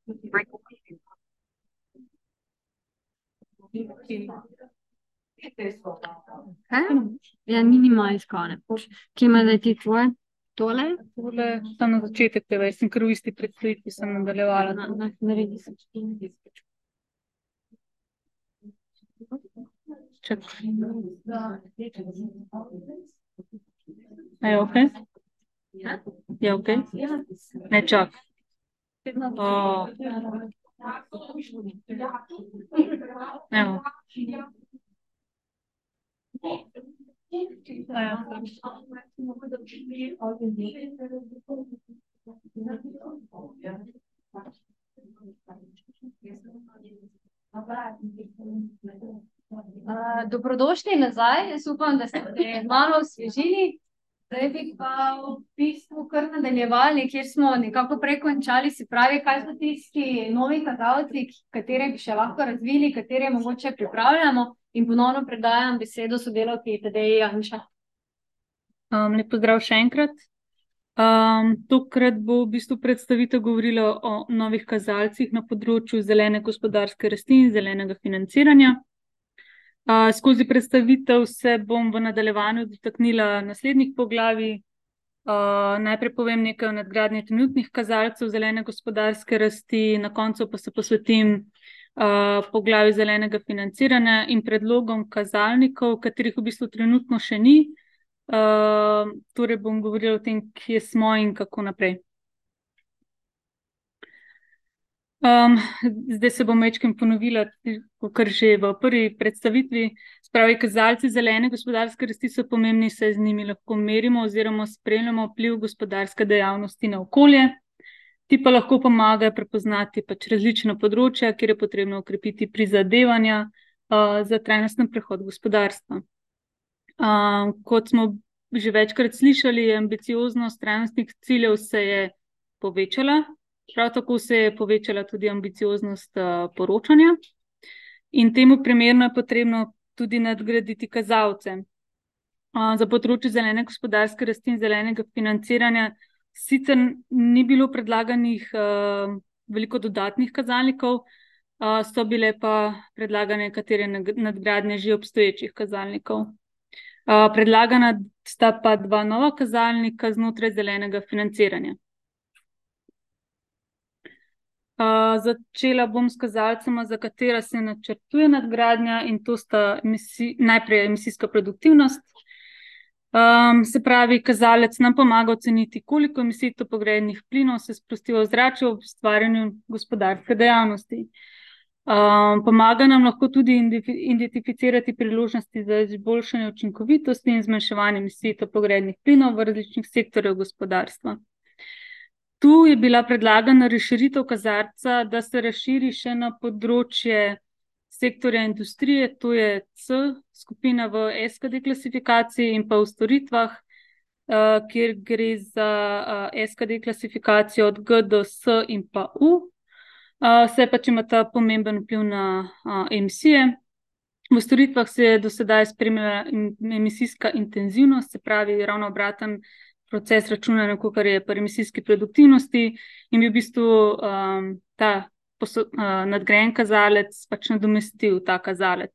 Kaj? Ja, minimalsko, ne. Kje ima zdaj ti tvoje? Tole? Tole, tam na začetek tega, jaz sem kar v isti predstavitvi sem nadaljevala. Naredi se. Čakaj. A je okej? Je okej? Ne, čak. Evo. Dobrodošli nazaj, jaz upam, da ste se malo osvežili. Zdaj bi pa v bistvu kar nadaljevali, kjer smo nekako prej končali, se pravi, kaj so tisti novi kazalci, katere bi še lahko razvili, katere mogoče pripravljamo, in ponovno predajam besedo sodelavki Tadeji Janča. Lep pozdrav še enkrat. Tokrat bo v bistvu predstavitev govorila o novih kazalcih na področju zelene gospodarske rasti in zelenega financiranja. Skozi predstavitev se bom v nadaljevanju dotaknila naslednjih poglavij. Najprej povem nekaj o nadgradnji trenutnih kazalcev zelene gospodarske rasti, na koncu pa se posvetim poglavju zelenega financiranja in predlogom kazalnikov, katerih v bistvu trenutno še ni. Torej bom govorila o tem, kje smo in kako naprej. Zdaj se bom večkrat ponovila, kakor že v prvi predstavitvi. Spravi, kazalci zelene gospodarske rasti so pomembni, saj z njimi lahko merimo oziroma spremljamo vpliv gospodarske dejavnosti na okolje. Ti pa lahko pomagajo prepoznati različna področja, kjer je potrebno okrepiti prizadevanja za trajnosten prehod gospodarstva. Kot smo že večkrat slišali, je ambicioznost trajnostnih ciljev se je povečala. Prav tako se je povečala tudi ambicioznost poročanja in temu primerno je potrebno tudi nadgraditi kazalce. Za področje zelene gospodarske rasti in zelenega financiranja sicer ni bilo predlaganih veliko dodatnih kazalnikov, so bile pa predlagane nekatere nadgradnje že obstoječih kazalnikov. Predlagana sta pa dva nova kazalnika znotraj zelenega financiranja. Začela bom s kazalcema, za katera se načrtuje nadgradnja, in to sta najprej emisijska produktivnost. Se pravi, kazalec nam pomaga oceniti, koliko emisij toplogrednih plinov se sprosti v ozračje ob ustvarjanju gospodarske dejavnosti. Pomaga nam lahko tudi identificirati priložnosti za izboljšanje učinkovitosti in zmanjševanje emisij toplogrednih plinov v različnih sektorjih gospodarstva. Tu je bila predlagana razširitev kazalca, da se razširi še na področje sektorja industrije, to je C skupina v SKD klasifikaciji, in pa v storitvah, kjer gre za SKD klasifikacijo od G do S in pa U. Saj pač ima ta pomemben vpliv na emisije. V storitvah se je do sedaj spremljala emisijska intenzivnost, se pravi ravno obraten proces računanja, kakor je pri emisijski produktivnosti, in bi v bistvu ta nadgrajen kazalec pač nadomestil ta kazalec.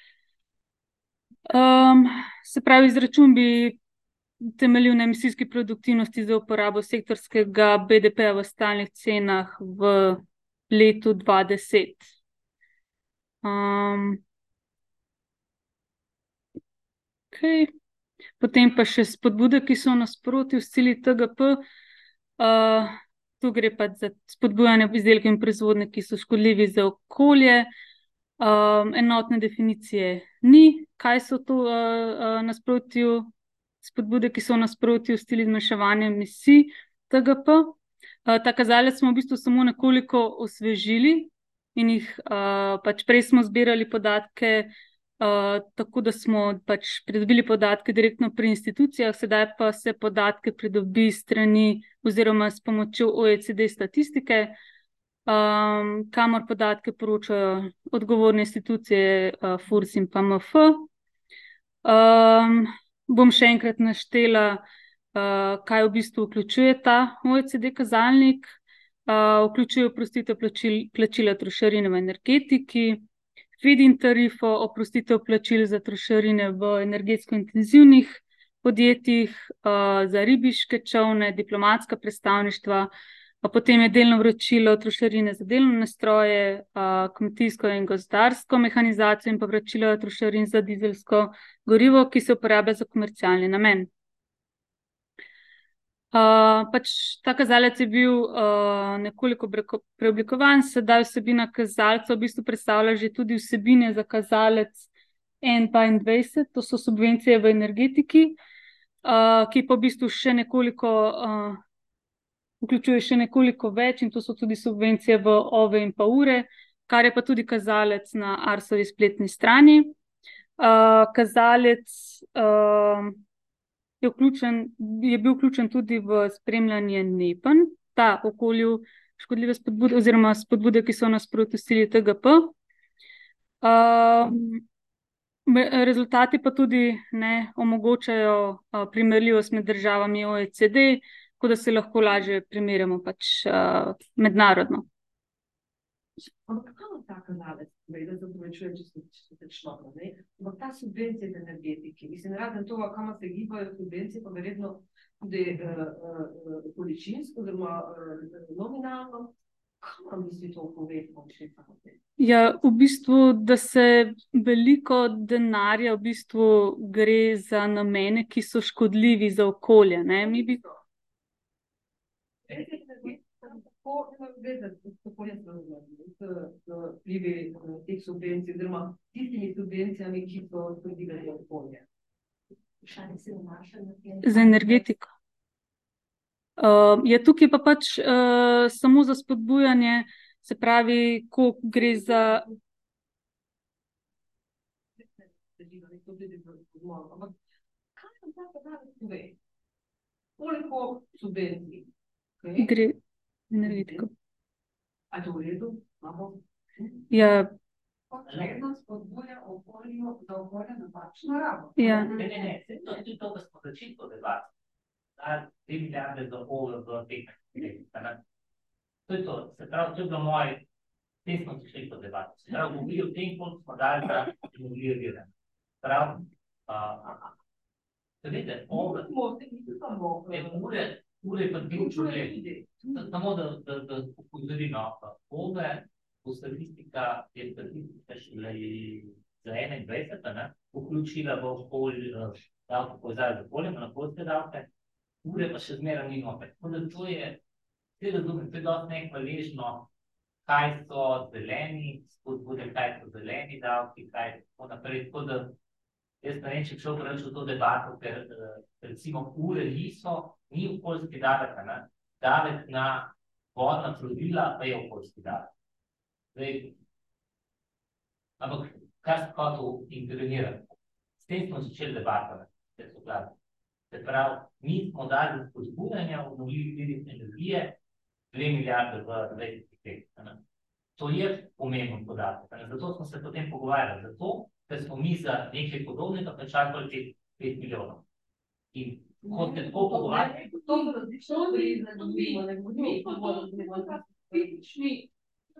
Se pravi, izračun bi temeljil na emisijski produktivnosti za uporabo sektorskega BDP v stalnih cenah v letu 2010. Potem pa še spodbude, ki so v nasprotju s cilji TGP. Tu gre pa za spodbujanje izdelkov in proizvodnje, ki so škodljivi za okolje. Enotne definicije ni, kaj so to nasprotju, spodbude, ki so v nasprotju s cilji zmanjševanja emisij TGP. Ta kazalec smo v bistvu samo nekoliko osvežili in jih pač prej smo zbirali podatke, tako da smo pač pridobili podatke direktno pri institucijah, sedaj pa se podatke pridobi strani oziroma s pomočjo OECD statistike, kamor podatke poročajo odgovorne institucije FURS in pa MF. Bom še enkrat naštela, kaj v bistvu vključuje ta OECD kazalnik. vključuje oprostitev plačila trošarine v energetiki, feed-in tarifo, oprostitev plačil za trošarine v energetsko intenzivnih podjetjih, za ribiške čolne, diplomatska predstavništva, potem je delno vračilo trošarine za delovne stroje, kmetijsko in gozdarsko mehanizacijo in pa vračilo trošarin za dizelsko gorivo, ki se uporablja za komercialni namen. Pač ta kazalec je bil nekoliko preoblikovan, sedaj vsebina kazalca v bistvu predstavlja že tudi vsebine za kazalec N22, to so subvencije v energetiki, ki pa v bistvu še nekoliko vključuje še nekoliko več in to so tudi subvencije v OVE in pa ure, kar je pa tudi kazalec na Arsovi spletni strani. Kazalec je bil vključen tudi v spremljanje NEPN, ta okolju škodljive spodbude oziroma spodbude, ki so v nasprotju s cilji TGP. Rezultati pa tudi omogočajo primerljivost med državami OECD, tako da se lahko lažje primerjamo pač mednarodno. Ampak kako ta kazalec da se povečuje, če se človek, ne? Ampak ta subvencije v energetiki, mislim, razen tega, kam se gibajo subvencije, pa verjetno tudi količinsko oziroma nominalno, kam misli to povedati? Ja, v bistvu, da se veliko denarja v bistvu gre za namene, ki so škodljivi za okolje, ne? Mi bi teh subvencij, oziroma tistimi subvencijami, ki so škodljive za okolje. Za energetiko. Ja, tukaj pa pač samo za spodbujanje, se pravi, ko gre za koliko subvencij gre energetiko. A to v redu? Ja. Redno spodbuja okolju, za okolje napačno rabo. Ja. Ne, to je to, kar smo začetko debati. 3 milijarde za OVE v teh letih. To je to. Se pravi, to je bilo moje, te smo prišli po debati. Se pravi, govorili o tem, koliko smo dali za inoviranje. Prav, seveda, OVE, ure je pa bil problem. Samo da upozorim, OVE, statistika je statistika šele za 21, vključila v okolje, davke povezave z okoljem, na okoljske davke, ure pa še zmeraj ni nobe. Tako da to je, vse razumem, to je dosti nekvaležno, kaj so zeleni spodbude, kaj so zeleni davki, kaj tako naprej. Tako da jaz ne vem, če šel preveč v to debato, ker recimo ure ni okoljski davek, davek na vodna plovila pa je okoljski davek. Ampak, kar se hotel intervenirati, s tem smo začeli debato, se pravi, mi smo dali za spodbujanje obnovljivih virov energije 2 milijarde v 20 letih. To je pomemben podatek, zato smo se potem pogovarjali, zato, ker smo mi za nekaj podobnega plačali 5 milijonov. In ko se tako pogovarjali, to so različno fizični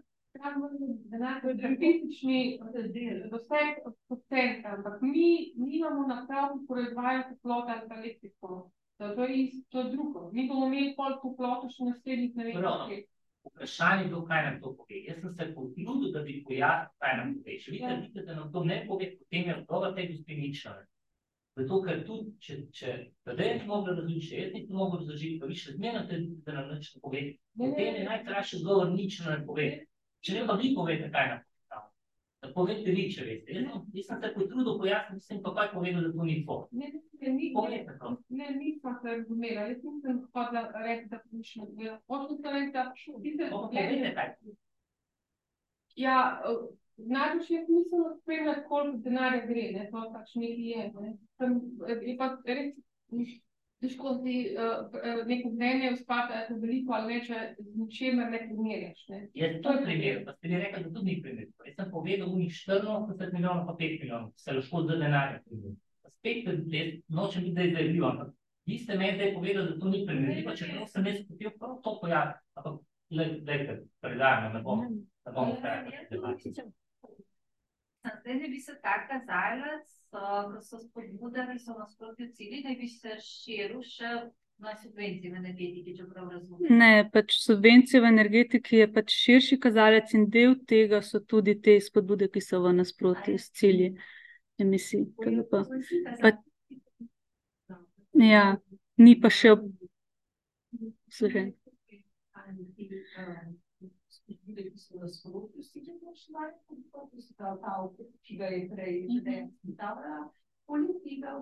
doseg procenta, ampak mi nimamo naprav proizvajati toploto ali pa elektriko. To je drugo. Mi bomo imeli pol toploto še naslednjih ne vem kaj. Vprašanje je bilo, kaj nam to pove. Jaz sem se potrudil, da bi pojasnil, kaj nam pove. Še vidite, da nam to ne pove, potem je odgovor tej gospe nič. Zato, ker tudi, če tedaj nismo mogli razložiti, jaz nisem mogel razložiti, pa vi še zmerno da nam nič ne pove, potem je najkrajši odgovor nič ne pove. Če ne pa vi povete, kaj nam povedal. Da povete vi, če veste. Jaz sem se potrudil pojasniti, sem pa kaj povedal, da to ni tvoj. Ne, nisem se razumela. Jaz nisem hodila reči, da nič ne poveda. Hočem se reči, da povede kaj. Ja, najbolj jaz nisem spremljati, koliko denarja gre, ne, to pač nekaj je. Je pa res težko si neko mnenje vzpati, da veliko ali ne, če z ničemer ne primerjaš. Jaz to primerjam, pa ste mi rekli, da tudi ni primerjal. Jaz sem povedal unih 84 milijonov pa 5 milijonov, se lahko za denarja primerjal. Spet, nočem biti, da je zdaj ampak vi ste me zdaj povedali, da to ni primerjal, če prav sem jaz hotel prav to pojaviti. Ampak Predajmo, ne bom vse. Zdaj ne bi se ta kazalec, ko so spodbude, ki so nasprotju cilji, da bi se širil še na subvencije v energetiki, če prav razumem. Ne, pač subvencije v energetiki je pač širši kazalec in del tega so tudi te spodbude, ki so v nasprotju s cilji emisij. Ja, ni pa še Spodbude, ki so nasprotju s cilji ki ga je prej predstavljala politika,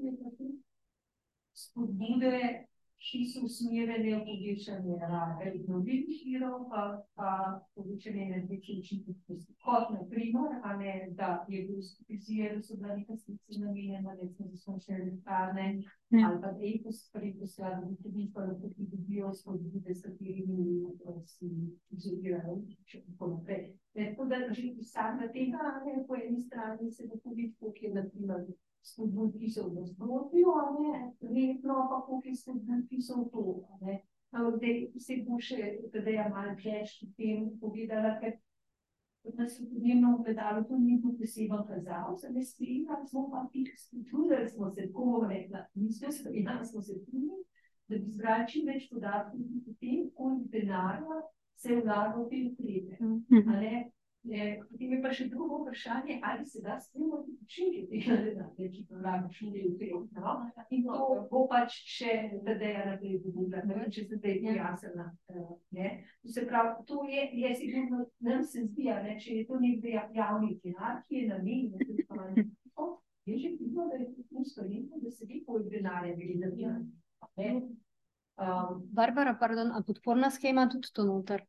spodbude, ki so usmerjene v povečanje rabe obnovljivih virov, pa povečanje energetske učinkovitosti. Kot na primer, da je bil skupizije, da so bila neka sredstva namenjena, recimo za sončne elektrarne, ali pa da je poslala, da tudi lahko pridobijo spodbude, s katerimi si izolirajo in tako naprej. Tako da že pisarna tega, po eni strani se da tudi, koliko je na primer spodbud, ki so v nasprotju, letno, pa koliko je spodbud, ki so v to. Zdaj se bo še, da je malo več v tem povedala, ker nas je podnebno ogledalo, to ni bil poseben kazal, se ne strinjali smo pa trudili smo se, tako rekla, nismo se trudili, da bi zbrali čim več podatkov o tem, koliko denarja se vlaga v te ukrepe. Potem je pa še drugo vprašanje, ali se da spremljati učinke tega denarja, ki pa vlagaš v te ukrepe. In to bo pač še Tadeja naprej dobila, ne vem, če se zdaj pojasnila. Se pravi, to je sigurno, nam se zdi, če je to nek javni denar, ki je namenjen, je že vidno, da je to storjeno, da se vi koliko denarja bili namenjeni. Barbara, pardon, a podporna shema tudi to noter?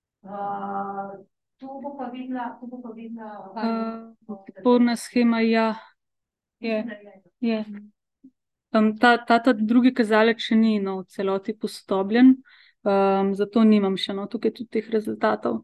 To bo pa videla. Podporna shema, ja. Je. Ta drugi kazalec še ni v celoti posodobljen, zato nimam še tukaj tudi teh rezultatov.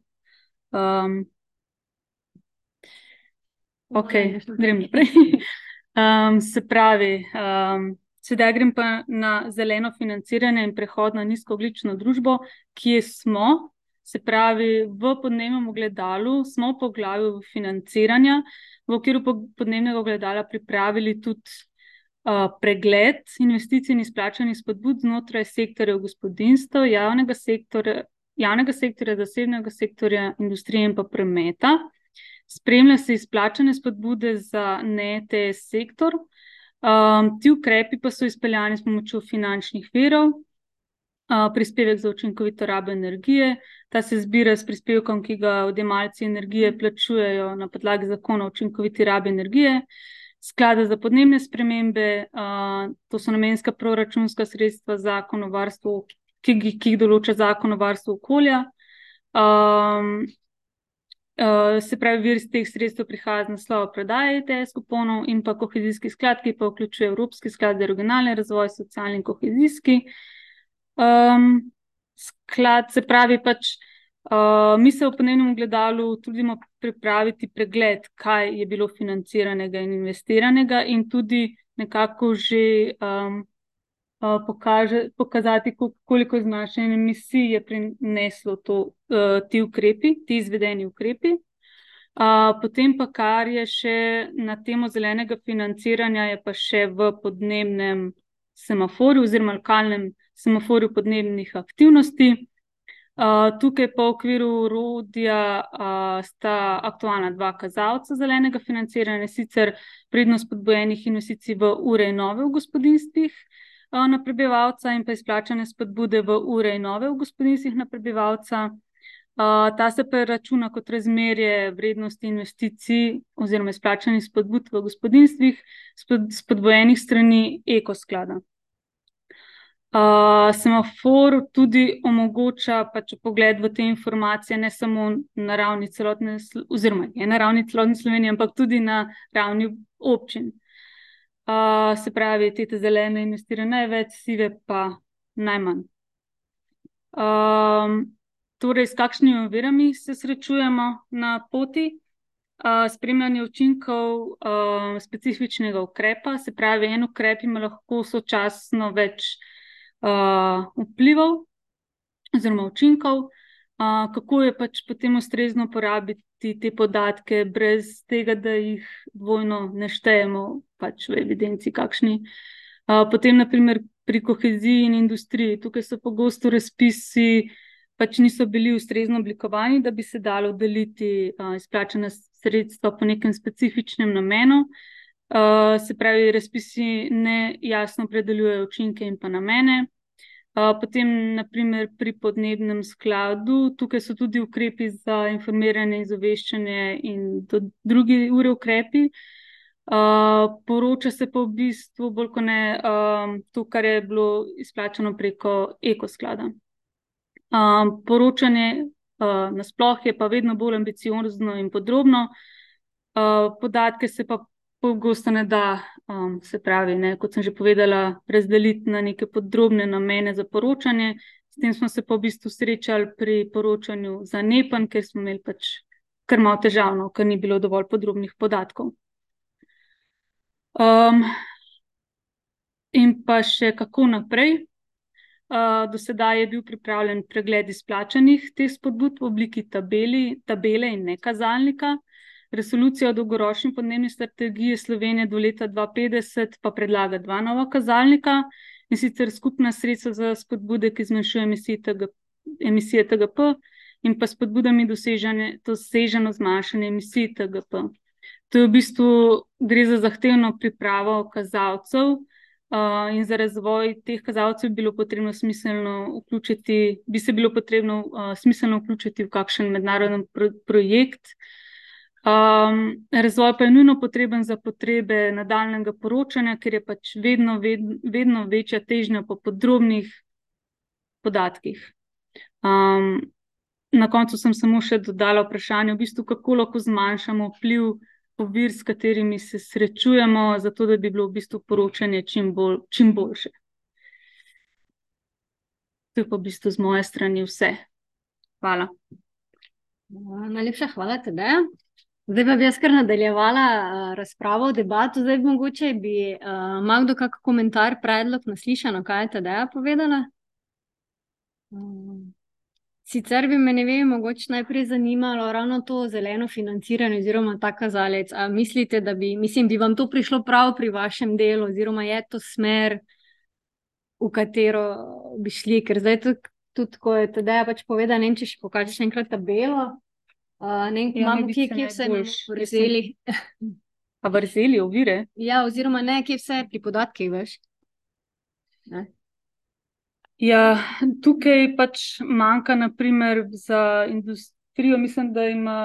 Ok, grem naprej. Se pravi, sedaj grem pa na zeleno financiranje in prehod na nizkoogljično družbo, kje smo. Se pravi, v podnebnem ogledalu smo v poglavju financiranja, v okviru podnebnega ogledala pripravili tudi pregled investicij in izplačanih spodbud znotraj sektorjev gospodinjstev, javnega sektorja, zasebnega sektorja, industrije in pa prometa. Spremlja se izplačane spodbude za ne-ETS sektor. Ti ukrepi pa so izpeljani s pomočjo finančnih virov. Prispevek za učinkovito rabo energije. Ta se zbira s prispevkom, ki ga odjemalci energije plačujejo na podlagi zakona o učinkoviti rabi energije, sklada za podnebne spremembe, to so namenska proračunska sredstva, zakon o varstvu, ki jih določa zakon o varstvu okolja. Se pravi, vir iz teh sredstev prihaja z naslova prodaje ETS kuponov in pa kohezijski sklad, ki pa vključuje Evropski sklad za regionalni razvoj, socialni in kohezijski sklad. Se pravi, pač mi se v podnebnem ogledalu trudimo pripraviti pregled, kaj je bilo financiranega in investiranega in tudi nekako že pokazati, koliko zmanjšanja emisij je prineslo ti ukrepi, ti izvedeni ukrepi. Potem pa, kar je še na temo zelenega financiranja, je pa še v podnebnem semaforju oziroma lokalnem semaforju podnebnih aktivnosti. Tukaj pa v okviru orodja sta aktualna dva kazalca zelenega financiranja, sicer prednost spodbujenih investicij v ure in nove v gospodinjstvih na prebivalca in pa izplačane spodbude v ure in nove v gospodinjstvih na prebivalca. Ta se pa računa kot razmerje vrednosti investicij oziroma izplačanih spodbud v gospodinjstvih spodbujenih strani ekosklada. Semafor tudi omogoča pač pogled v te informacije ne samo na ravni celotne, oziroma je na ravni celotne Slovenije, ampak tudi na ravni občin. Se pravi, te zelene investirajo največ, sive pa najmanj. Torej, s kakšnimi ovirami se srečujemo na poti? Spremljanje učinkov specifičnega ukrepa, se pravi, en ukrep ima lahko sočasno več vplivov oziroma učinkov. kako je pač potem ustrezno porabiti te podatke, brez tega, da jih dvojno ne štejemo pač v evidenci kakšni. Potem, naprimer, pri koheziji in industriji, tukaj so pogosto razpisi pač niso bili ustrezno oblikovani, da bi se dalo deliti izplačana sredstva po nekem specifičnem namenu. Se pravi, razpisi ne jasno opredeljujejo učinke in pa namene. Potem, naprimer, pri podnebnem skladu, tukaj so tudi ukrepi za informiranje, izobveščanje in drugi ukrepi. Poroča se pa v bistvu bolj kot ne to, kar je bilo izplačano preko ekosklada. Poročanje nasploh je pa vedno bolj ambiciozno in podrobno. Podatke se pa pogosto ne da, se pravi, ne, kot sem že povedala, razdeliti na neke podrobne namene za poročanje. S tem smo se pa v bistvu srečali pri poročanju za NEPN, ker smo imeli pač kar malo težavno, ker ni bilo dovolj podrobnih podatkov. In pa še kako naprej. Do sedaj je bil pripravljen pregled izplačanih teh spodbud v obliki tabele in ne kazalnika. Resolucija o dolgoročni podnebni strategiji Slovenije do leta 2050 pa predlaga 2 nova kazalnika, in sicer skupna sredstva za spodbude, ki zmanjšujejo emisije TGP, in pa spodbudami doseženo zmanjšanje emisij TGP. To je v bistvu, gre za zahtevno pripravo kazalcev, in za razvoj teh kazalcev bi se bilo potrebno smiselno vključiti v kakšen mednaroden projekt. Razvoj pa je nujno potreben za potrebe nadaljnjega poročanja, ker je pač vedno večja težnja po podrobnih podatkih. Na koncu sem samo še dodala vprašanje, v bistvu, kako lahko zmanjšamo vpliv ovir, s katerimi se srečujemo, zato da bi bilo v bistvu poročanje čim boljše. To je pa v bistvu z moje strani vse. Hvala. Najlepša hvala, Tadeja. Zdaj pa bi jaz kar nadaljevala razpravo, debato. Zdaj mogoče bi imel kdo kak komentar, predlog na slišano, kaj je Tadeja povedala? Sicer bi me, ne vem, mogoče najprej zanimalo ravno to zeleno financiranje oziroma ta kazalec. A mislite, da bi vam to prišlo prav pri vašem delu oziroma je to smer, v katero bi šli? Ker zdaj tudi, ko je Tadeja pač povedala, ne vem, če še pokažeš enkrat tabelo, imamo kje vse vrzeli. Pa vrzeli, ovire? Ja, oziroma ne, kje vse pri podatkih, veš? Ne? Ja, tukaj pač manjka, naprimer, za industrijo, mislim, da ima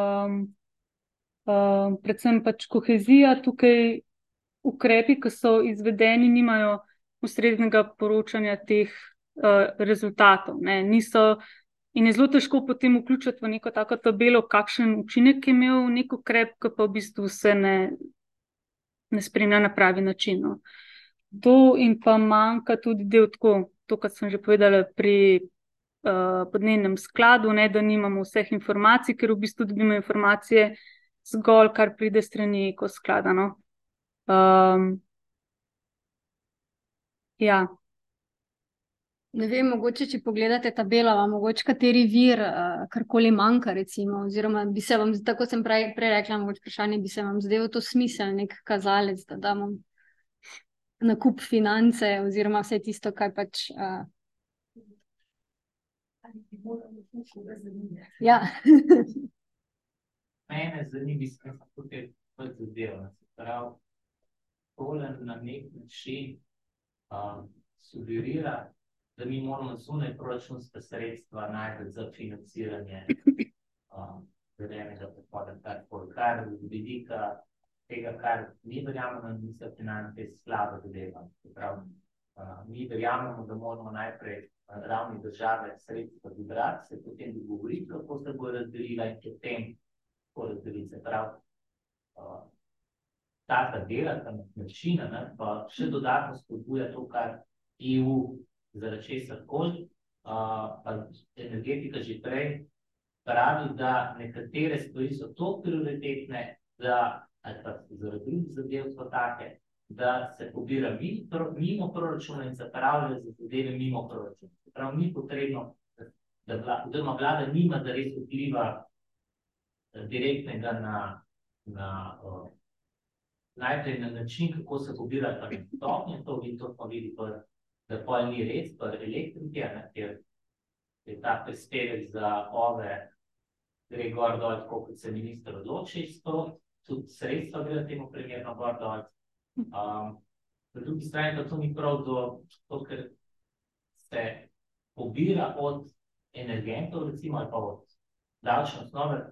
predvsem pač kohezija, tukaj ukrepi, ki so izvedeni, nimajo ustreznega poročanja teh rezultatov, ne, niso, in je zelo težko potem vključiti v neko tako tabelo, kakšen učinek je imel nek ukrep, ki pa v bistvu se ne spremlja na pravi način, no. To in pa manjka tudi del tako, to, kar sem že povedala pri podnebnem skladu, ne, da nimamo vseh informacij, ker v bistvu dobimo informacije zgolj, kar pride strani ekosklada, no. Ja. Ne vem, mogoče, če pogledate tabelo, vam mogoče kateri vir karkoli manjka, recimo, oziroma bi se vam, tako sem prej rekla, mogoče vprašanje, bi se vam zdel to smisel, nek kazalec, da damo nakup finance oziroma vse tisto, kaj pač... Ja. Mene zanima, mislim, tukaj pač zadeva. Prav, tole na nek način sugerira, da mi moramo zunaj proračunska sredstva najti za financiranje zelenega prehoda, kar vidika tega, kar mi verjamemo, da niso finance slabo zadeva. Mi verjamemo, da moramo najprej na ravni države sredstva dobrati, se potem dogovoriti, kako se bo razdelila in potem kako razdeliti. Se pravi, taka dela, ta načina, pa še dodatno spodbuja to, kar EU zaradi česar koli, pa energetika že prej pravi, da nekatere stvari so toliko prioritetne, da ali pa zaradi drugih zadev so take, da se pobira mimo proračuna in zapravljajo za zadeve mimo proračuna. Se pravi, ni potrebno, oziroma vlada nima zares vpliva direktnega najprej na način, kako se pobira stopnje, to smo videli, da pol ni res, elektrike, kjer je ta prispevek za OVE gre gor dol, tako kot se minister odloči, tudi sredstva gre temu primerno gor dol. Na drugi strani pa to ni prav to, ker se pobira od energentov, recimo, ali pa od davčne osnove,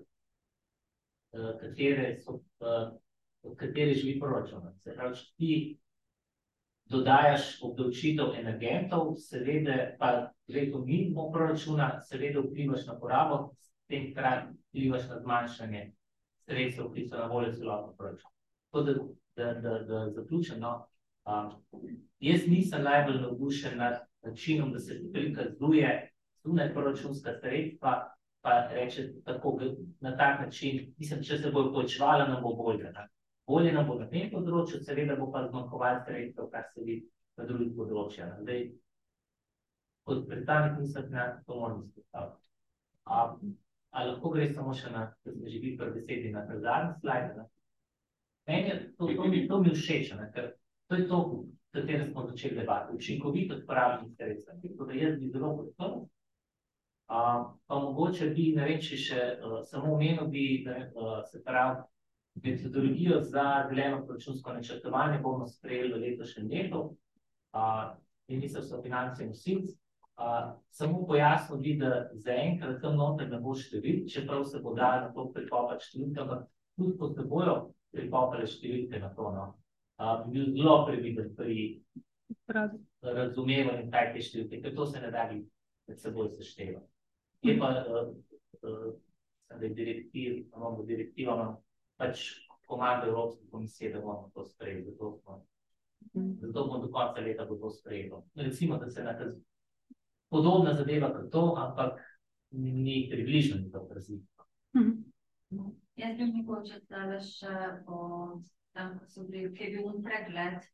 od katere živi proračun. Se pravi, če ti dodajaš obdavčitev energentov, seveda, pa leto mimo proračuna, seveda vplivaš na porabo, s tem hkrati vplivaš na zmanjšanje sredstev, ki so na voljo celotno proračun. Tako da zaključim, jaz nisem najbolj navdušen nad načinom, da se prikazuje zunaj proračunska sredstva, pa reče tako na tak način, mislim, če se bo povečevala, nam bo bolje. Bolje nam bo na tem področju, seveda bo pa zmanjkovalo sredstev, kar se vidi na drugih področjih. Zdaj, kot predstavnik ministra to moram izpostaviti. A lahko gre samo še na, da smo že bili pri besedi, na zadnji slajd? Meni to mi všeč, ker to je to, katero smo začeli debati. Učinkovitost porabnih sredstev. Tako da jaz bi zelo podprl. Pa mogoče bi, ne vem, če še samo omenil bi, se pravi, metodologijo za zeleno proračunsko načrtovanje bomo sprejeli v letošnjem letu. Ministrstvo za finance in nosilec. Samo pojasnil bi, da zaenkrat tam noter ne bo števil, čeprav se bo dalo na to prikopati številke, ampak tudi ko se bojo prikopale številke na to, bi bil zelo previden pri razumevanju kaj te številke, ker to se ne da bi med seboj seštevati. Je pa, da je direktiva pač pomaga Evropske komisije, da bomo to sprejeli, zato bomo do konca leta bo to sprejelo. Recimo, da se nakazuje podobna zadeva kot to, ampak ni približno ni to razliko. Jaz bi mogoče zdaj še tam, ko so bili, ki je bil pregled.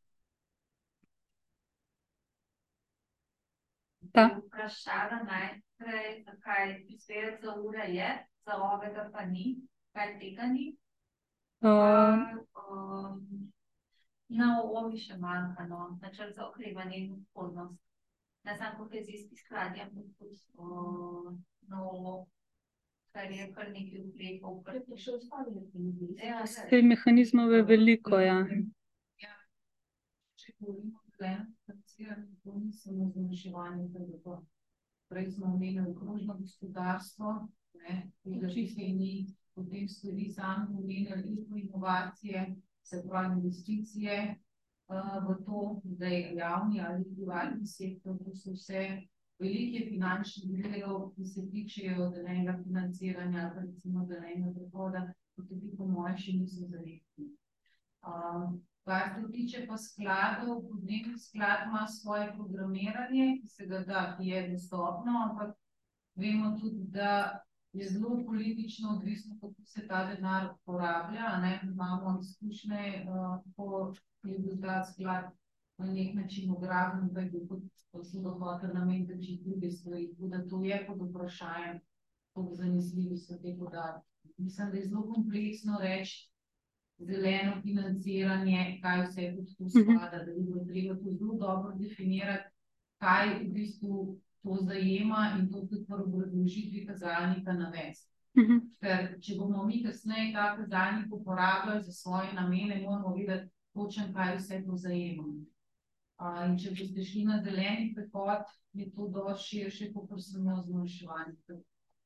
Vprašala najprej, zakaj prispevek za ure je, za ovega pa ni, kaj tega ni. Na ovi še manjka, načrt za okrevanje in odpornost. Ne samo kohezijski sklad, ampak tudi kar je kar nekaj ukrepov. Še ostali mehanizmi. Te mehanizmove veliko, ja. Če govorimo o zeleno financiranju, to ni samo zmanjševanje BDP. Prej smo omenili krožno gospodarstvo, tega čisto ni. Potem ste vi sami omenili inovacije, se pravi investicije v to, da je javni ali privatni sektor, to so vse velike finančne virov, ki se tičejo zelenega financiranja, recimo zelenega prehoda, kot tudi po moje še niso zavedni. Kar se tiče pa skladov, podnebni sklad ima svoje programiranje, ki se ga da, ki je dostopno, ampak vemo tudi, da je zelo politično odvisno, kako se ta denar porablja. Imamo izkušnje, ko je bil ta sklad na nek način ograben, da je bil kot so dohotel namen, da če druge stvari. Da to je pod vprašanjem, kako zanesljivi so te podatki. Mislim, da je zelo kompleksno reči zeleno financiranje, kaj vse tudi tu spada, da bi bilo treba to zelo dobro definirati, kaj v bistvu to zajema in to tudi v obrazložitvi kazalnika navesti. Ker če bomo mi kasneje ta kazalnik uporabljali za svoje namene, moramo videti točno, kaj vse to zajema. In če boste šli na zeleni prehod, je to dosti širše, kot samo zmanjševanje.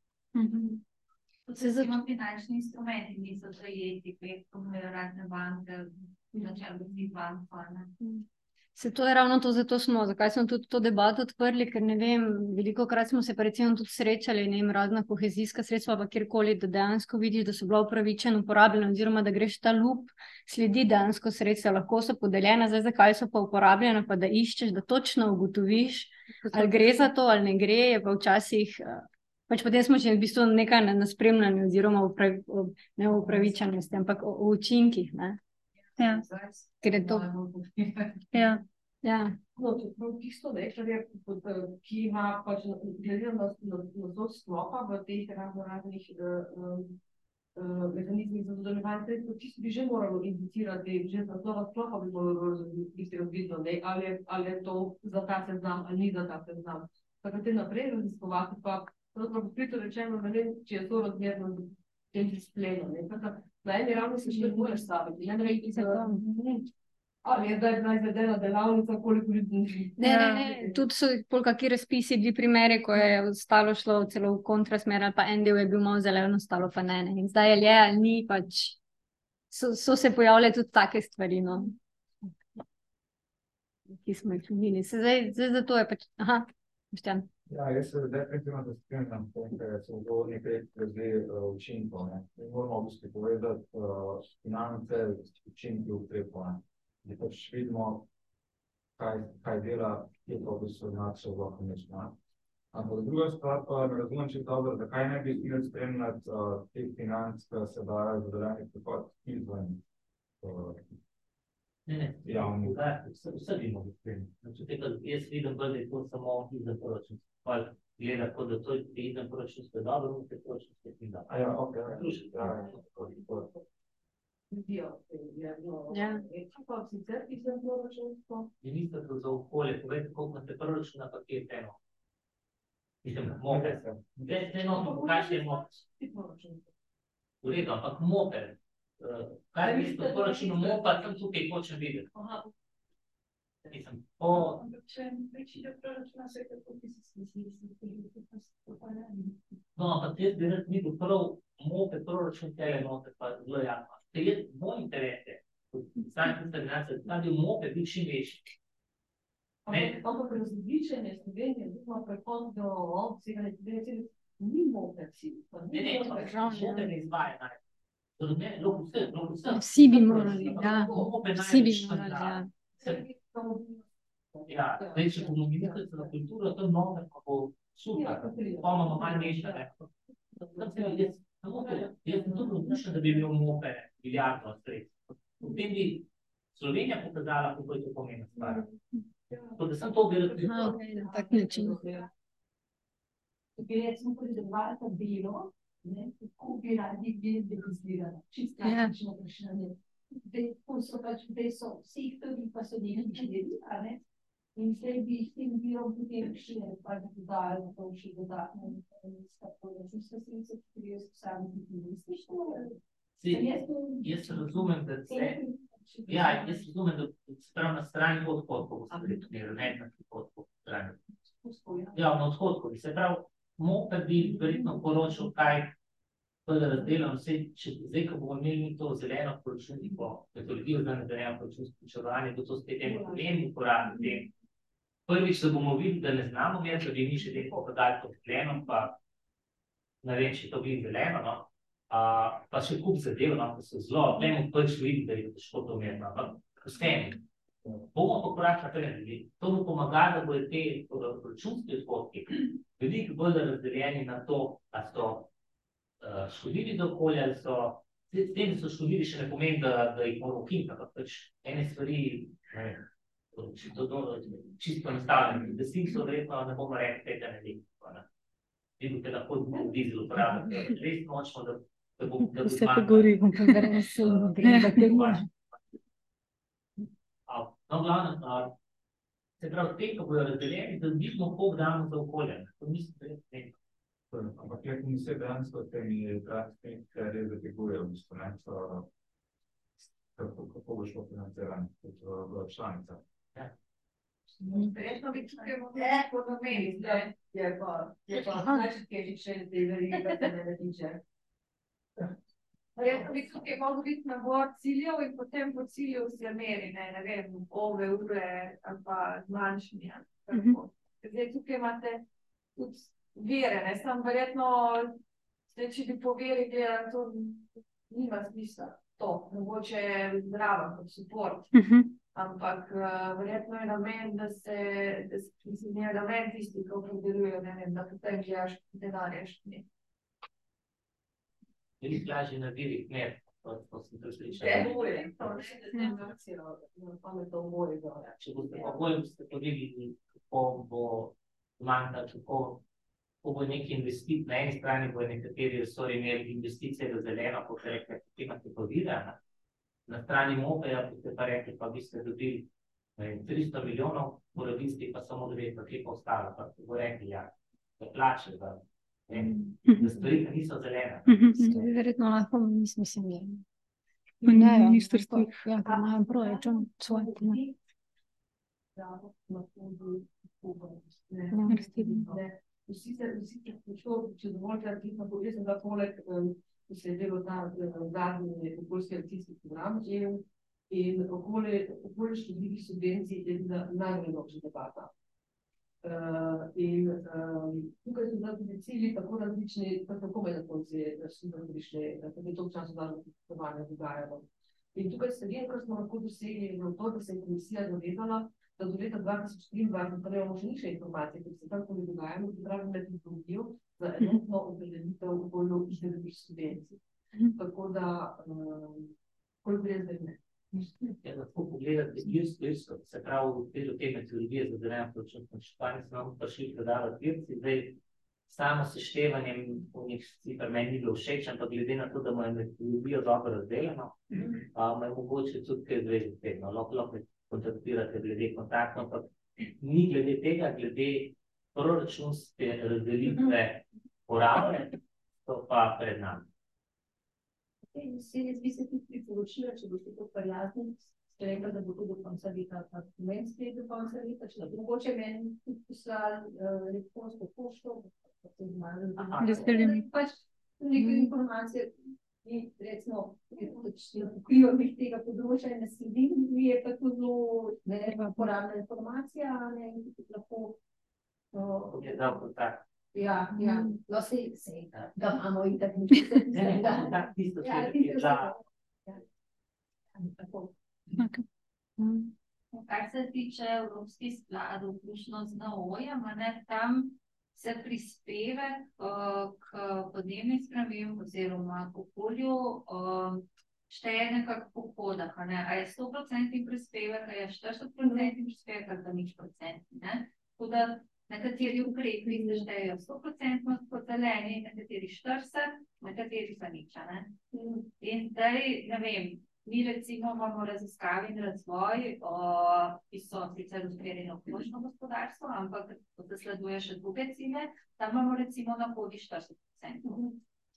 Recimo finančni instrumenti niso zajeti, ko imajo razne banke, načel biti banko. Se to je ravno to, zakaj smo tudi to debato odprli, ker ne vem, velikokrat smo se pa recimo tudi srečali, ne vem, razna kohezijska sredstva, pa kjerkoli, da dejansko vidiš, da so bila upravičeno uporabljena, oziroma da greš ta lup, sledi dejansko sredstva, lahko so podeljena, zdaj zakaj so pa uporabljena, pa da iščeš, da točno ugotoviš, ali gre za to, ali ne gre, je pa včasih, pač potem smo še v bistvu nekaj na spremljanju, oziroma ne o upravičenosti, ampak o učinkih, ne. Ja. Ker je to. Ja. Ja. No, čeprav tisto, ne, kar je, ki ima pač glede na nadzor sklopa v teh raznih mehanizmih za dodeljevanje sredstev, čisto bi že moralo indicirati, že z naslova sklopa bi moralo biti razvidno, ne, ali je to za ta seznam ali ni za ta seznam. Tako te naprej raziskovati, pa pravzaprav prito rečeno, ne vem, če je to razmerno z tem displejem. Na eni ravni se še bolj staviti, ne vem, ali je zdaj bila izvedena delavnica, koliko ljudi. Ne. Tudi so kakšni razpisi, dve primere, ko je ostalo šlo celo v kontrasmer, ali pa en del je bil malo zeleno, ostalo pa ne. In zdaj je ali ni, pač so se pojavljale tudi take stvari, no. Ki smo jih umili. Zdaj zato je pač, Boštjan. Ja, jaz se definitivno da spremljam, ker so zelo nekaj glede učinkov. Mi moramo v bistvu povedati finance, učinki ukrepov. Da pač vidimo, kaj dela, kje pa v bistvu nače lahko nešto. Ampak druga stvar pa ne razumem čisto dobro, zakaj ne bi smeli spremljati teh financ, ki se dajo za dodaljni prihod izven javnih. Vse bi mogli spremljati. Jaz vidim, da je to samo izven proračunskih. Gleda, kot da to je izven proračunskih dobro, v te proračunskih ni dobro. Ja, ok. Ministrstvo za okolje, povejte, koliko imate proračuna, pa kje je eno? Mislim, moped. Kaj še je moped? V redu, ampak moped. Kaj je v proračunu moped, tam tukaj hočem videti. Mislim, Če večji del proračuna se kako bi se no, ampak jaz bi rad videl prav moped, proračun tele note, pa zelo jasno. Ker je moj interes je, da bi moped bil čim večji. Ampak različenje Slovenije, vidimo prehod do obsega, ni moped cilj. Moped ne izvaja najbolj. Vsi bi morali, Vsi bi morali, Ja, zdaj, če bomo ministrstvo za kulturo, to nove pa bo super, pa imamo malo mešane. Jaz sem tudi odličen, da bi imel mope milijardo sredstv. Potem bi Slovenija pokazala, kako je to pomembna stvar. Tako da sem to bi rad videl. Na tak način. Ker smo predavali ta delo, kako bi radi bili dekozirani. Čisto praktično vprašanje. Zdaj so vsi tudi, pa so njeni čedeli, in zdaj bi jih tem bilom potem še pa dodali, da to še dodatno proračunska sredstva, ki jaz sami Jaz razumem, da jaz razumem, da se pravi na strani odhodkov, ne na odhodkov strani. Ja, na odhodkov. Se pravi, moped bi verjetno poročal, kaj razdelam vse, zdaj, ko bomo imeli to zeleno proračunsko metodologijo, zdaj zeleno proračunsko vključevanje, bo to spet en problem uporabiti. Prvič, da bomo videli, da ne znamo mer, da bi mi še nekaj podali to zeleno, pa ne vem, če to bi zeleno, no. Pa še kup zadev, no, ko so zelo, ne prvič videti, da je težko to merno, ampak vsemi. Bomo pa korak naprej naredili. To bo pomagalo, da bodo te proračunski odhodki veliko bolj razdeljeni na to, da so škodljivi za okolje, ali so, s tem so škodljivi še ne pomeni, da jih moramo ukiniti, ampak pač ene stvari, čisto enostavljene. Da si so verjetno, ne bomo rekli, tega ne vem. Vidite, lahko dizel uporabljati. Res močno, da bo vse pogori. No, glavno, se pravi, te, ko bojo razdeljeni, da vidimo, koliko damo za okolje. To mislim, da je nekaj. Ampak je komisija dejansko temi krajskimi kriteriji zateguje v bistvu, kako bo šlo financiranje kot v članica. Verjetno bi tukaj podomeli, je pa najčetkeži še ne tiče. Verjetno bi tukaj mogel biti nabor ciljev in potem po cilju se meri, ne vem, ove, ure ali pa zmanjšanja. Zdaj tukaj imate tudi vere, sam verjetno, če bi po veri gledali, to nima smisla. To, mogoče je zdrava kot support. Ampak verjetno je namen, da se je namen tisti, ki opredelujejo, ne vem, da potem gledaš denarja še ne. Veliko lažje narediti mer, To sem prepričan. Če boste pa bolj boste povedali, kako bo manjka, kako bo neki investit, na eni strani bojo nekateri resori imeli investicije v zeleno, kot ste rekli, potem imate pa vira, na strani MOPE-ja boste pa rekli, pa vi ste dobili 300 milijonov, porabili ste pa samo 9, kje pa ostalo, pa ste bo rekli, ja, da plače, da stvari pa niso zelene. To bi verjetno lahko, mislim, je. Po ministrstvu. Ja, pa imajo proračun svoj. Vsi se počuvajo, če dovolite, aktivno povedal, da poleg, ko se je delal ta zadnji okoljski akcijski program EU in okoli študijskih subvencij je bila najbolj nočna debata. In tukaj so tudi cilji tako različni, tako med na konci super prišli, tako je to času danes poslovanje dogajalo. In tukaj se vem, kar smo lahko dosegli, je to, da se je komisija zavedala, da do leta 2023 pa imamo še nižje informacije, ker se takoli dogajamo, ki pravi metodologijo za enotno opredelitev okoljskih subvencij. Tako da, koliko je zdaj ne? Ja, lahko pogledate Irsko, se pravi, v okviru te metodologije za zeleno proračunsko načrtovanje smo nam prišli predavati Irci, zdaj samo seštevanjem onih cifr meni ni bilo všeč, ampak glede na to, da mu je metodologijo dobro razdeljeno, me mogoče tudi kaj zvezi s tem, lahko kontaktirate glede kontaktov, ampak ni glede tega, glede proračunske razdelitve porabe, to pa pred nami. Jaz bi se tudi priporočila, če boste to prijazni, ste rekli, da bo to do konca leta, pa meni spet do konca leta, če da mogoče meni tudi poslali elektronsko pošto, pa to zmanjali. Pač nekaj informacije, recimo, pokrijo mi tega področja in ne sledim, mi je pa tudi porabna informacija, in tudi lahko... Je dal kontakt. Ja, no sej, da imamo in tak nekaj. Kontakt tisto, ki je za... Kar se tiče evropskih skladov, vključno z NOO-jem, tam se prispevek k podnebnim spremembam oziroma k okolju šteje nekako po kodah. A je 100% prispevek, a je 40% prispevek, ali pa 0%. Tako da nekateri ukrepi se štejejo 100% kot zeleni, nekateri 40%, nekateri pa nič. In zdaj, ne vem, mi recimo imamo raziskave in razvoj, ki so sicer usmerjeni v okoliško gospodarstvo, ampak ko se sleduje še druge cilje, tam imamo recimo na kodi 40%.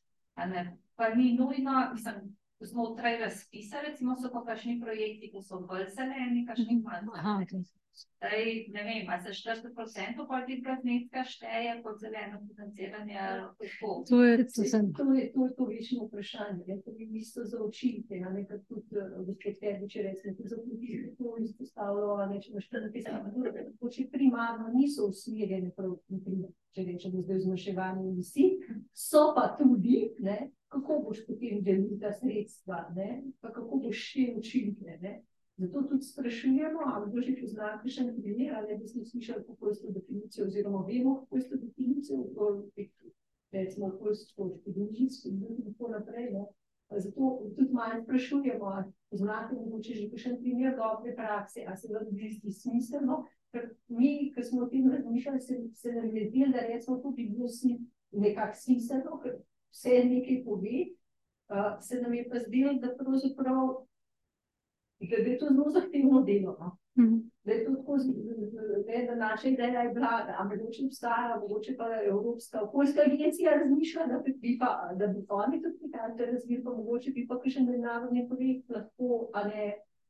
Pa ni nujno, mislim, znotraj razpisa, recimo so pa kakšni projekti, ki so bolj zeleni, kakšni manj. Zdaj, ne vem, a se 40% tega zneska šteje kot zeleno financiranje ali kako? To je to večno vprašanje, to bi isto za učitelje, nekaj tudi gospod Ferdič je rekel, za učitelje to izpostavilo, če imaš to napisano, če primarno niso usmerjene prav, če rečemo zdaj zmanjševanje emisij, so pa tudi, kako boš potem delil ta sredstva, pa kako boš še učitelje, Zato tudi sprašujemo, ali bo že poznati še na primer, ali bi smo slišali okoljsko definicijo, oziroma vemo okoljsko definicijo, recimo okoljsko epidemijsko in tako naprej. Zato tudi malo sprašujemo, ali poznate mogoče že kakšen primer dobre prakse, ali se vam zdi smiselno, ker mi, ko smo o tem razmišljali, se nam je zdelo, da recimo to bi bilo nekako smiselno, ker vse nekaj pove, se nam je pa zdelo, da pravzaprav da je to zelo zahtevno delo, da je to tako, da naša ideja je bila, da mogoče obstaja, mogoče pa Evropska okoljska agencija razmišlja, da bi oni tudi nekaj razvili, pa mogoče bi pa kakšen mednarodni projekt lahko, a ne,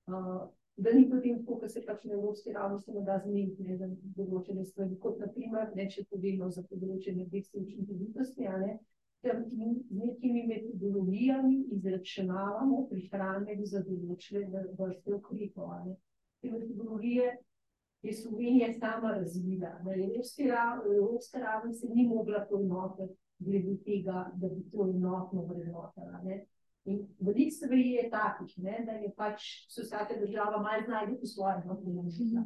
da ni potem tako, ker se pač na evropski ravni se ne da zmeniti za določene stvari, kot na primer, če povemo za področje energetske učinkovitosti, a ne, z nekimi metodologijami izračunavamo prihranek za določene vrste ukrepov. Te metodologije je Slovenija sama razvila. Na evropski ravni se ni mogla poenotiti glede tega, da bi to enotno vrednotila. In veliko stvari je takih, da je pač se vsaka država malo znajde po svojem.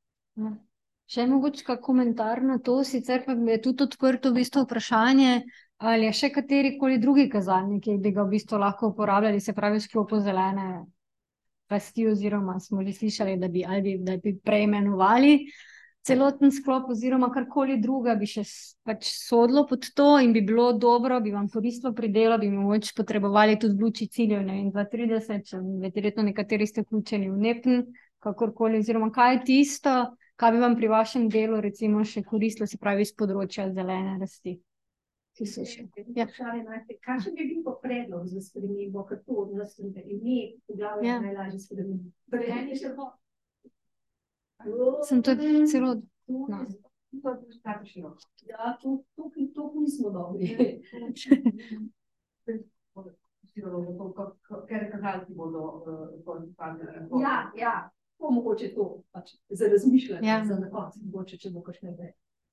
Še mogoče kak komentar na to, sicer pa je tudi odprto v bistvu vprašanje, Ali je še katerikoli drugi kazalnik, ki bi ga v bistvu lahko uporabljali, se pravi, v sklopu zelene rasti, oziroma smo že slišali, da bi preimenovali celoten sklop, oziroma karkoli druga bi še pač sodilo pod to in bi bilo dobro, bi vam koristilo pri delu, bi mogoče potrebovali tudi v luči ciljev, ne vem, 2030, verjetno nekateri ste vključeni v NEPN, kakorkoli, oziroma kaj je tisto, kaj bi vam pri vašem delu recimo še koristilo, se pravi, iz področja zelene rasti. Kakšen bi bil predlog za spremembo, kako odnosnite ime, poglavje najlažje spremeniti? Brejanje še bo. Sem to celo... Ja, to nismo dobri. Ker kazalci bodo Ja, to mogoče to, pač, za razmišljanje, za na koncu, mogoče, če bo kakšne ideje.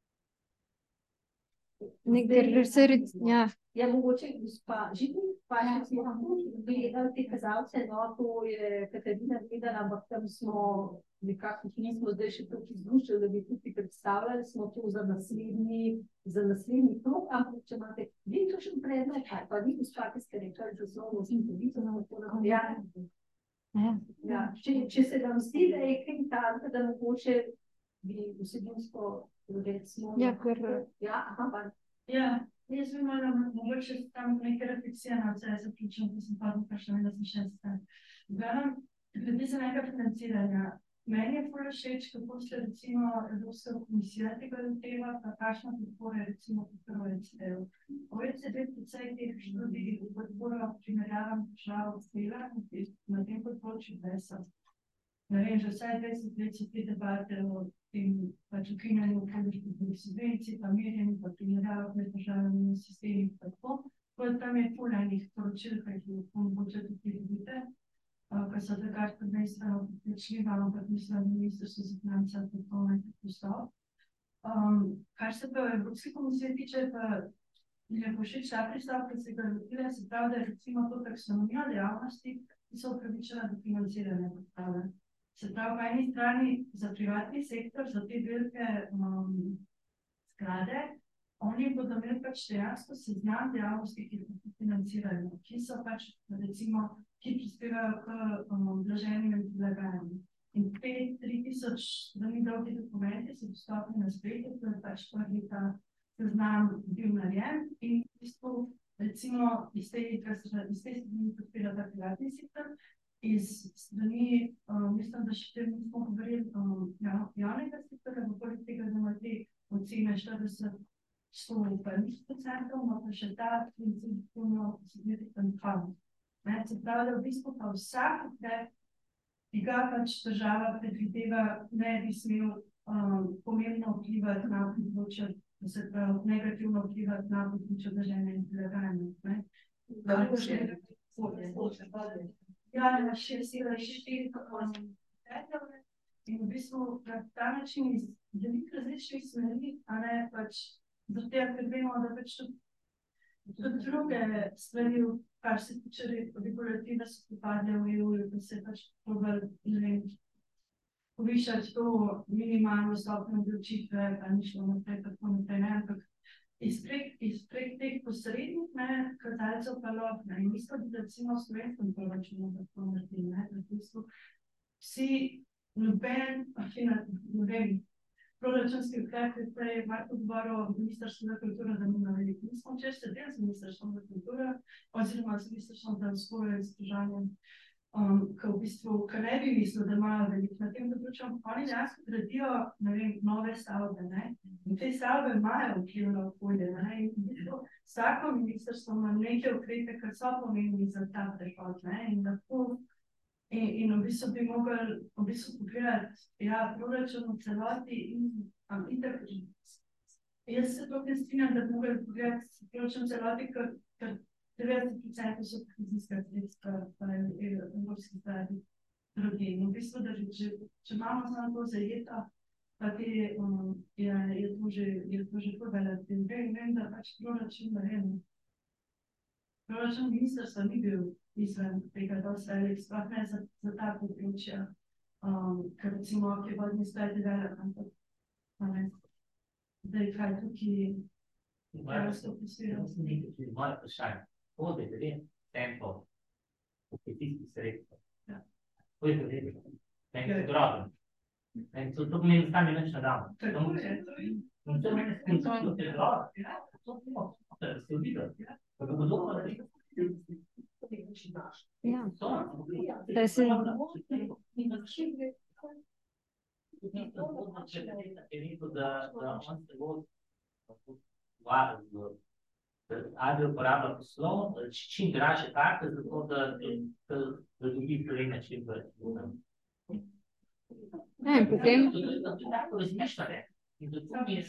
Ja, mogoče gospa Žitnik, pa še smo gledali te kazalce, no, to je Katarina gledala, ampak tam smo nekako nismo zdaj še toliko izluščali, da bi tukaj predstavljali, smo to za naslednji krog, ampak če imate vi kakšen predlog, pa vi gospa, ki ste rekli, da zelo zinkovito nam to napravljali. Ja, če se vam zdi, da je kaj tako, da mogoče bi vsebinsko recimo... Jaz bi imela mogoče tam nekaj refleksije na vse, jaz zaključujem, ko sem pa vprašala, da sem še stran. Glede za nekaj financiranja, meni je ful všeč, kako se recimo Evropska komisija tega loteva, pa kakšna podpora recimo podpora OECD-ev. OECD precej teh študij v podporo primerjavam držav dela na tem področju BES-a. Ne vem, že vsaj 20 let so te debate o tem pač ukinjanju okoliških subvencij, pa merjenju, pa primerjavah med državnimi sistemi, tako. Tam je ful enih poročil, kaj ki mogoče tudi vidite, kar so takrat prvenstveno prepričljiva, ampak mislim, da Ministrstvo za finance tako nekaj pristop. Kar se pa Evropske komisije tiče, pa je všeč ta pristop, ki se ga lotila, se pravi, da je recimo to taksonomija dejavnosti, ki so upravičena do financiranja podprave. Se pravi, po eni strani za privatni sektor, za te velike sklade, oni bodo imeli pač dejansko seznam dejavnosti, ki financirajo, ki so pač recimo, ki prispevajo k blaženju in prilagajanju. In 3000 strani dolgi dokumenti so dostopni na spletu, to je pač prvi ta seznam bil narejen in v bistvu recimo iz te strani podpira ta privatni sektor, iz strani, mislim, da še tem nismo govorili javnega sektorja, poleg tega, da ima te ocene 40-150%, ima pa še ta principno signifikant fund. Se pravi, da v bistvu pa vsak ukrep, ki ga pač država predvideva, ne bi smel pomembno vplivati na področje, se pravi, negativno vplivati na področje državne in prilagajanja. Ja, na 4,4 in v bistvu na ta način iz veliko različnih smeri, a ne pač zato tega, ker vemo, da pač tudi druge stvari, kar se tiče regulative, so popadle v EU, da se pač probali, ne vem, povišati to minimalno stopnjo obdavčitve, pa ni šlo naprej, tako naprej, ne, ampak izprek teh posrednih kazalcev pa lahko. In mislim, da recimo v slovenskem proračunu tako naredi, da v bistvu vsi noben proračunski ukrep, ki je Marko govoril Ministrstvo za kulturo, da nima veliko. Mi smo včeraj sedeli z Ministrstvom za kulturo oziroma z Ministrstvom za vzgojo in izobraževanje, ki v bistvu, ki ne bi mislil, da imajo veliko na tem področju, oni dejansko gradijo, ne vem, nove stavbe, ne? In te stavbe imajo vplivno okolje, ne? In v bistvu vsako ministrstvo ima neke ukrepe, ki so pomembni za ta prehod, ne? In lahko in v bistvu bi mogli v bistvu pogledati proračun v celoti in itak. Jaz se to ne strinjam, da bi mogli pogledati proračun v celoti, ker 90% so kohezijska sredstva evropskih stvari drugi. In v bistvu, da če imamo samo to zajeto, pa je to že povedati. In vem, da pač proračun, ne vem, proračun ministrstva ni bil izven tega dosti velik, sploh ne za ta področja, ker recimo, ki je vodni staj development, zdaj kaj tukaj Moje vprašanje. To, da je 9% kmetijskih sredstev. To je veliko. Meni je grozno. To pomeni, da stane več na dan. To meni skončalo, da je grozno. To se videlo. Pa bo podobno, da je ali uporablja poslov, čim draže karte, zato da dobi plena čim več. Ne, potem... Tako razmišlja, ne? In do tam je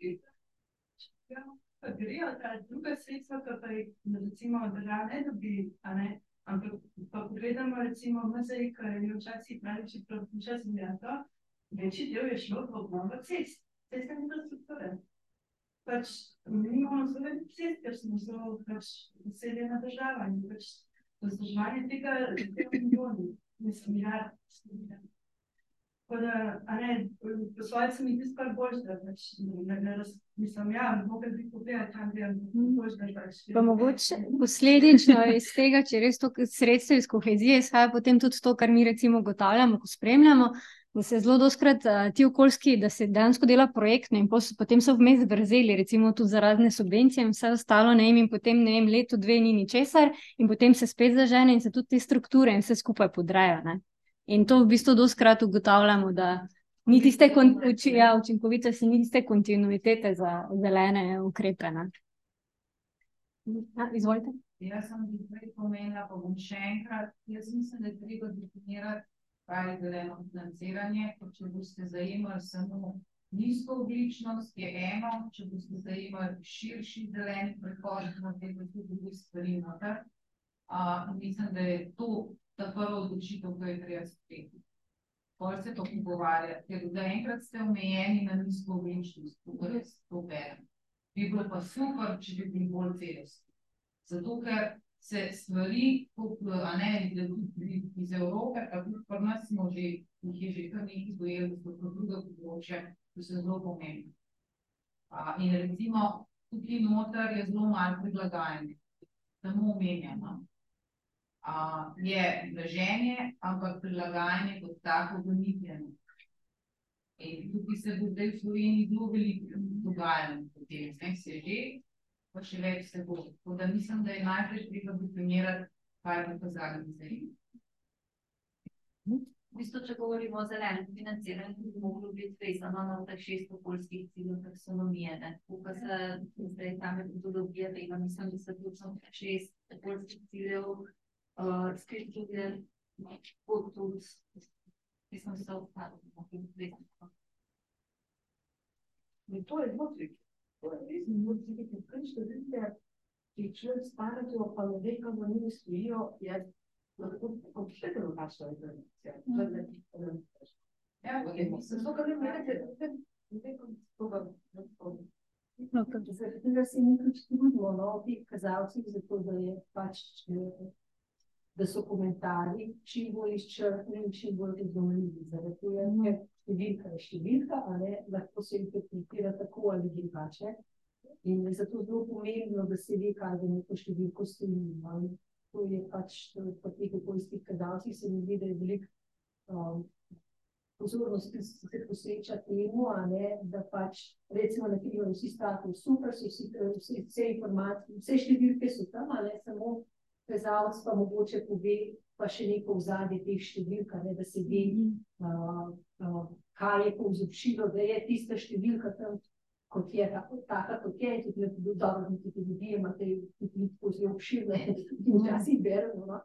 grejo ta druga sredstva, ki pa jih recimo država ne dobi, ampak pa pogledamo recimo MZI, ki je včasih pravi, včasih milijardo, večji del je šlo v obnovo cest, cestne infrastrukture. Pač mi imamo zelo veliko cest, ker smo zelo naseljena država in pač vzdrževanje tega milijoni, milijard. Tako da, po svoje se mi zdi skoraj boljš, da pač mislim, mogli bi pogledati tam, da je boljš, da pač. Pa mogoče posledično iz tega, če res to sredstev iz kohezije izhaja potem tudi to, kar mi recimo ugotavljamo, ko spremljamo, da se zelo dostikrat ti okoljski, da se dejansko dela projektno in potem so vmes vrzeli, recimo tudi za razne subvencije in vse ostalo, in potem, leto, dve ni ničesar in potem se spet zažene in se tudi te strukture in vse skupaj podrejo, ne. In to v bistvu dostikrat ugotavljamo, da ni tiste učinkovitosti, ni tiste kontinuitete za zelene ukrepe, ne. Izvolite. Jaz sem prej pomenila, pa bom še enkrat, jaz mislim, da je treba definirati, kaj je zeleno financiranje, ker če boste zajemali samo nizkoogljičnost, je eno, če boste zajemali širši zeleni prehod, na tega tudi drugi stvari noter. Mislim, da je to ta prva odločitev, ki je treba sprejeti. Pol se to pogovarja, ker zaenkrat ste omejeni na nizkoogljičnost, to berem. Bi bilo pa super, če bi bili bolj celostni. Zato, ker se stvari, iz Evrope, pa tudi pri nas smo že, jih je že kar nekaj dojeli, da so to druga področja, ki so zelo pomembne. In recimo, tukaj noter je zelo malo prilagajanje. Samo omenjeno. Je blaženje, ampak prilagajanje kot tako gonitljeno. In tukaj se bo zdaj v Sloveniji zelo veliko dogajalo potem, se že, pa še več se bo. Tako da mislim, da je najprej treba definirati, kaj bo pa zadnji zdaj. V bistvu, če govorimo o zelenem financiranju, bi moglo biti vezano na teh 6 okoljskih ciljev taksonomije, ne. Tukaj se zdaj ta metodologija tega, mislim, da se točno 6 okoljskih ciljev skrižuje kot tudi, mislim, se ostali. To je znotraj. To je res znotraj, ker kaj številke, ki človek sparajo, pa ne ve, kam oni stojijo, je kompletno drugačna informacija. Zato, kar ne imate, zaradi tega se mi pač trudimo, teh kazalcih, zato da je pač, da so komentarji čim bolj izčrpni in čim bolj razumljivi. Zaradi tega, ker številka je številka, lahko se interpretira tako ali drugače. In je zato zelo pomembno, da se ve, kaj za neko številko stoji. To je pač po teh okoljskih kazalcih se mi zdi, da je veliko pozornosti se posveča temu, da pač recimo na primer vsi stavki super, vse informacije, vse številke so tam, samo kazalec pa mogoče pove pa še neko ozadje teh številk, da se ve, kaj je povzročilo, da je tista številka tam, kot je, taka kot je, in tudi ne bi dobro, da tudi ljudi imate tudi zelo obširne in včasih beremo.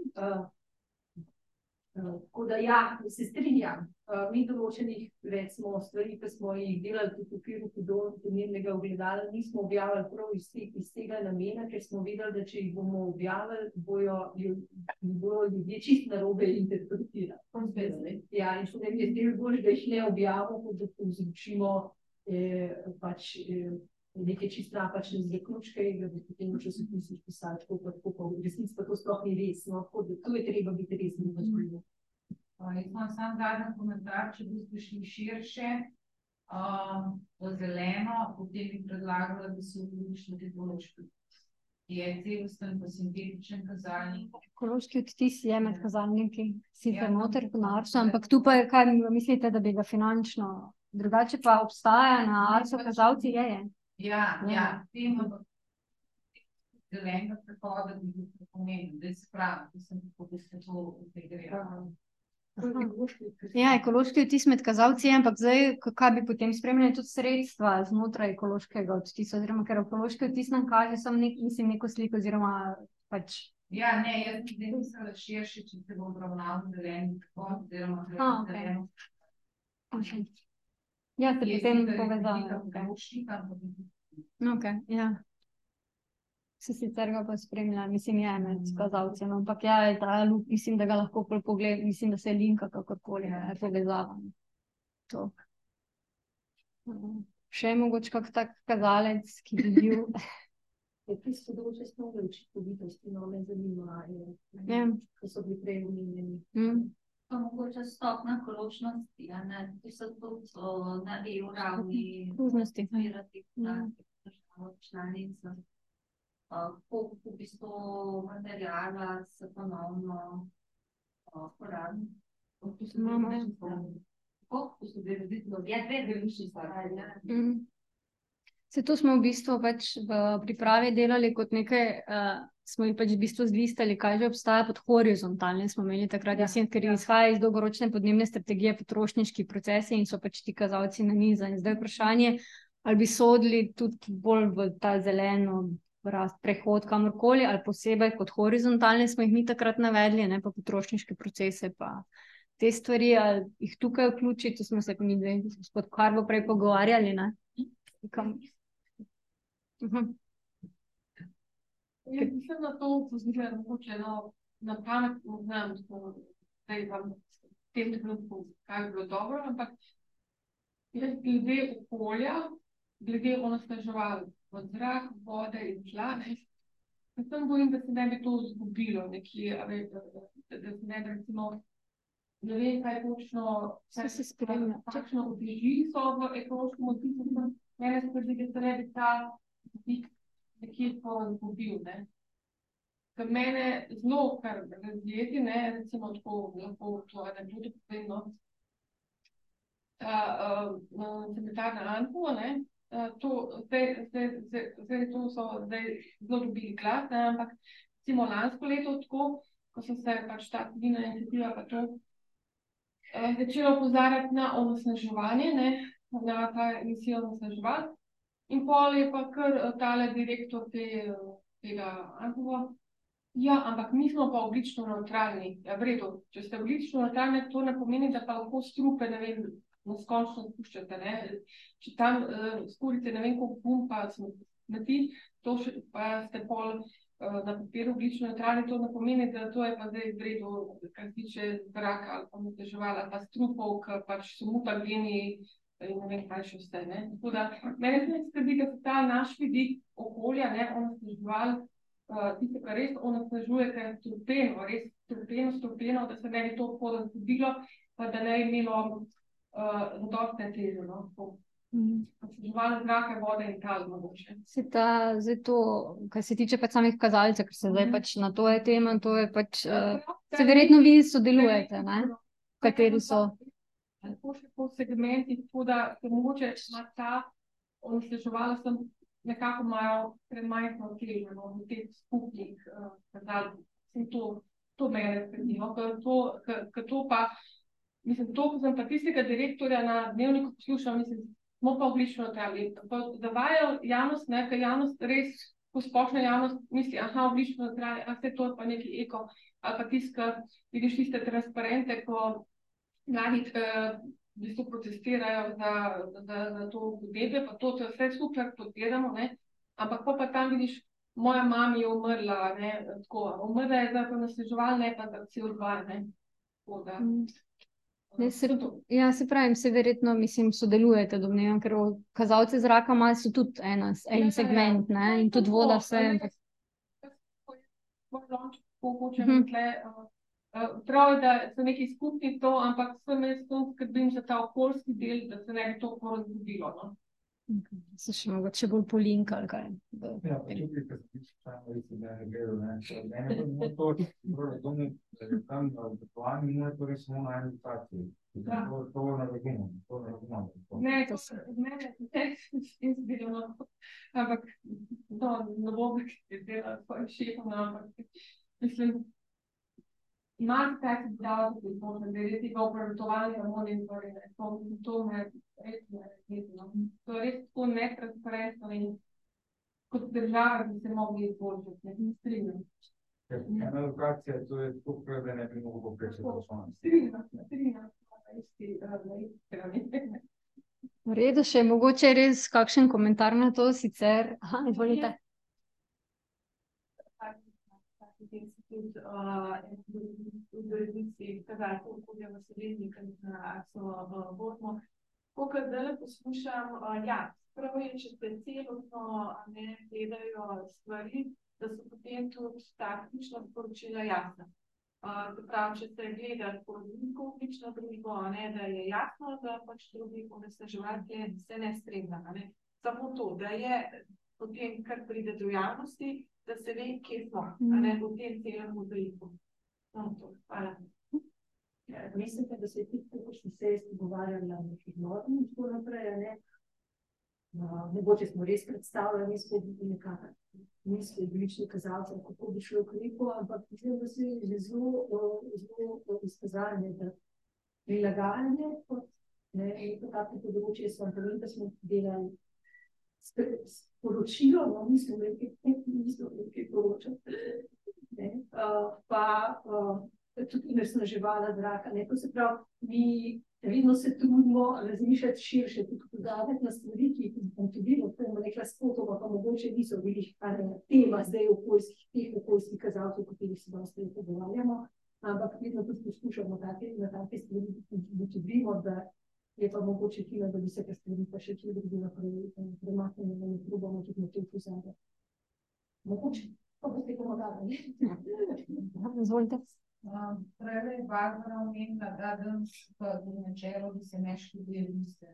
Tako da se strinjam. Mi določenih, recimo, stvari, ki smo jih delali tudi v okviru podnebnega ogledala, nismo objavili prav iz tega namena, ker smo vedeli, da če jih bomo objavili, bojo ljudje čisto narobe interpretirali. Ja, in so nekaj zdaj bolj, da jih ne objavimo, kot da povzročimo pač neke čisto napačne zaključke, da bi potem v časopisih pisali, tako pa v resnici pa to sploh ni res. Tako da tu je treba biti resni. Jaz imam sam zadnji komentar, če boste šli širše. v zeleno, potem bi predlagala, da se vključi tudi ekološki. Je celosten pa sintetičen kazalnik. Ekološki odtis je med kazalniki, sicer Ja. noter v Arsu, ampak tu pa je, kaj mislite, da bi ga finančno, drugače pa obstaja na Arsu kazalci, je. Ja, tem, ampak zelenega prehoda bi bil prepomenil, da se pravi, da sem tako, da se to integrira. Ja, ekološki odtis med kazalci je, ampak zdaj, kaj bi potem spremljali tudi sredstva znotraj ekološkega odtisa, oziroma ker ekološki odtis nam kaže samo neko sliko, oziroma pač. Ja, ne, jaz bi zdaj mislila širše, če se bo obravnaval zeleni prehod, oziroma okej. zeleno. Ja, se Je potem sicer povezave. velika Okay. potrošnika, ampak Okay, ja. Se sicer ga pa spremlja, mislim, je med kazalci, no, ampak ja, je ta loop, mislim, da ga lahko pogledam, mislim, da se linka kakorkoli je povezava. To. Še mogoče kak tak kazalec, ki bi bil. Je tisto področje snove učinkovitosti, no, me zanima, Ja. ko so bili prej omenjeni. pa mogoče stopna ekoločnosti, a ne, ki so tudi na EU ravni Služnosti. zbirati podatke držav članic. Koliko v bistvu materijala se ponovno porabi. Imamo, ja. Koliko so bili različno, je dve različni stvari. Se to smo v bistvu pač v pripravi delali kot nekaj, smo jih pač v bistvu zlistali, kaj že obstaja pod horizontalne, smo imeli takrat, mislim, ker izhaja iz dolgoročne podnebne strategije potrošniški procesi in so pač ti kazalci nanizani. Zdaj vprašanje, ali bi sodili tudi bolj v ta zeleno rast, prehod kamorkoli, ali posebej kot horizontalne smo jih mi takrat navedli, ne, pa potrošniške procese, pa te stvari, ali jih tukaj vključiti, to smo se mi zdaj, gospod Karbo, prej pogovarjali, ne? Jaz mislim, da to upozorila mogoče na pamet, ne znam, zdaj vam v tem trenutku, kaj bi bilo dobro, ampak jaz glede okolja, glede onesnaževal v zrak, vode in tla, predvsem bojim, da se ne bi to zgubilo nekje, da se ne bi recimo, ne vem, kaj točno, se spremlja. kakšne obleži so v ekološkem odtisu, mene se zdi, da se ne bi ta dik nekje zgubil, ne. Ker mene zelo kar razjeti, ne, recimo tako lahko to anekdoto povem, no. Cementarna Anhovo, ne, to zdaj to so zdaj zelo dobili glas, ne, ampak recimo lansko leto tako, ko so se pač ta civilna iniciativa pa to začela opozarjati na onesnaževanje, ne, na ta emisijo onesnaževal. In pol je pa kar tale direktor tega Anhova, ja, ampak mi smo pa ogljično nevtralni. Ja, v redu, če ste ogljično nevtralni, to ne pomeni, da pa lahko strupe, ne vem, neskončno spuščate, ne. Če tam skurite, ne vem, koliko pumpa smeti, to še pa ste pol na papirju ogljično nevtralni, to ne pomeni, da to je pa zdaj v redu, kar se tiče zraka ali pa onesnaževal ali pa strupov, ki pač so mutageni in ne vem, kaj še vse, ne. Tako da, mene se skrbi, da se ta naš vidik okolja, ne, onesnaževal, tiste, kar res onesnažuje, ker je strupeno, res strupeno, da se ne bi to tako zgodilo, pa da ne bi imelo zadostne teže, no. Onesnaževanje zraka, vode in tal mogoče. Zdaj to, kar se tiče pač samih kazalcev, ker se zdaj pač na to je tema, to je pač, se verjetno vi sodelujete, ne? Kateri so? Tako še po segmentih, tako da se mogoče ima ta onesnaževala sem nekako imajo premajhno težo, no, v teh skupnih kazalcih. To mene skrbi, no, ker to pa, mislim, to, ko sem pa tistega direktorja na Dnevniku poslušala, mislim, smo pa ogljično nevtralni. Pa zavajajo javnost, ne, ker javnost res, ko splošna javnost misli, ogljično nevtralni, vse to je pa neki eko, ali pa tisto, vidiš tiste transparente, ko mladi v bistvu protestirajo za to podnebje, pa to je vse super, podpiramo, ne, ampak pa tam vidiš, moja mama je umrla, ne, tako, umrla je za onesnaževal, ne pa za CO2, ne, tako da. Ja, se pravim, se verjetno, mislim, sodelujete, domnevam, ker kazalci zraka malo so tudi en segment, ne, in tudi voda vse. Hočem tle Prav je, da so neki skupni to, ampak sem jaz to skrbim za ta okoljski del, da se ne bi to porazgubilo. No? Se še mogoče bolj polinka ali kaj. Ja, pa tukaj, ko sem članov, res ne gledal, ne. Mene pa ne to, razumem, da je tam zatovanje mora torej samo na eni lokaciji. To ne razumem, to ne razumem. Ne, to se mene ne izbilo, ampak to ne bo, ki je delal svoj šefom, ampak mislim, imam kaj se dal, da je res tega obratovanja monitoringa, to me res ne razumem. To je res tako netransparentno in kot država bi se mogli izboljšati, ne strinjam. Ena lokacija, to je tako, da ne bi mogel poprečiti poslovno. Strinjam, na isti strani. V redu, še mogoče res kakšen komentar na to sicer. Aha, izvolite. Institut v resnici kazalcev okolja v Sloveniji, ki so vodno. Kolikor zdaj poslušam, prav je, če se celostno gledajo stvari, da so potem tudi taktična sporočila jasna. Se pravi, če se gleda nizkoogljično družbo, da je jasno, da pač drugih onesnaževalcev se ne spremlja. Samo to, da je potem, kar pride do javnosti, da se ve, kje smo, v tem celem mozaiku. Hvala. Mislite, da se je tudi, ko smo se pogovarjali na nekih norm in tako naprej, mogoče smo res predstavljali nizkoogljične kazalce, kako bi šlo ukrepo, ampak mislim, da se je zelo izkazanje, da prilagajanje in tako področje so, da smo delali sporočilo, nismo nekaj poročati, pa tudi onesnaževala zraka. To se pravi, mi vedno se trudimo razmišljati širše, tudi podavati na stvari, ki jih bom tudi rekla spotoma, pa mogoče niso bili tema zdaj teh okoljskih kazalcev, o katerih se dosti pogovarjamo, ampak vedno tudi poskušamo na take stvari ugotovimo, da je pa mogoče fino, da bi se te stvari pa še kje drugi naprej premaknili, da ne probamo tudi na tem pozabiti. Mogoče, pa boste pomagali. Izvolite. Prej je Barbara omenila, da danes v načelu bi se ne škodili liste.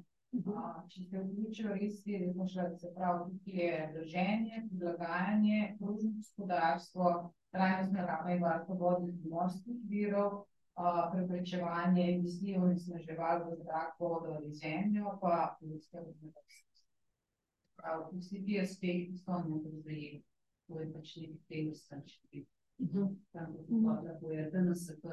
Če se vključijo res je, se pravi, tukaj je drženje, prilagajanje, krožno gospodarstvo, trajnostna raba in varstvo vodnih in morskih virov, preprečevanje emisij onesnaževal v zraku, vodo ali zemljo, pa ljudske raznovrstnosti. Vsi ti aspekti so nezajeti. To je pač nekaj tega stančiti. To je DNSP.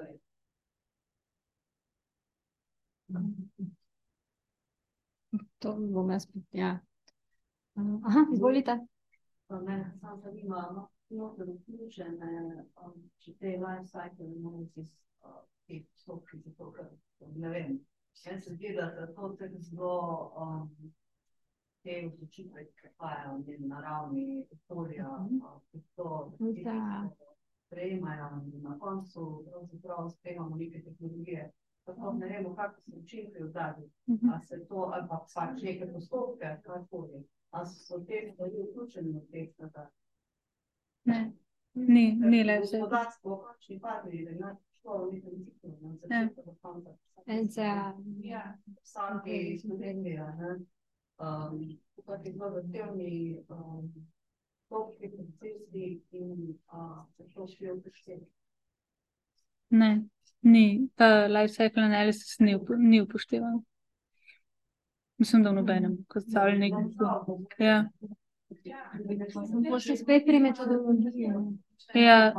To bom jaz, Aha, izvolite. Mene samo zanima, da vključene, če te life cycle analysis teh postopkih, zato ker, ne vem, meni se zdi, da to zelo te odločitve, ki prihajajo na ravni okolja, ki to sprejemajo in na koncu pravzaprav sprejemamo neke tehnologije, tako ne vemo, kako se učinki odzadnji, a se to, ali pa pač neke postopke, karkoli, a so te stvari vključene v teh stvari. Ne, ni le vse. Gospodarstvo, kakšni partnerji, da imaš šlo v nekem ciklu, na začetku do konca. Vsaki studenti, tukaj zelo zahtevni postopki, procesi in se to šli upoštevati. Ne, ni. Ta life cycle analysis ni upoštevan. Mislim, da v nobenem kazalniku. Ja. Boste spet pri metodologiji. Ja.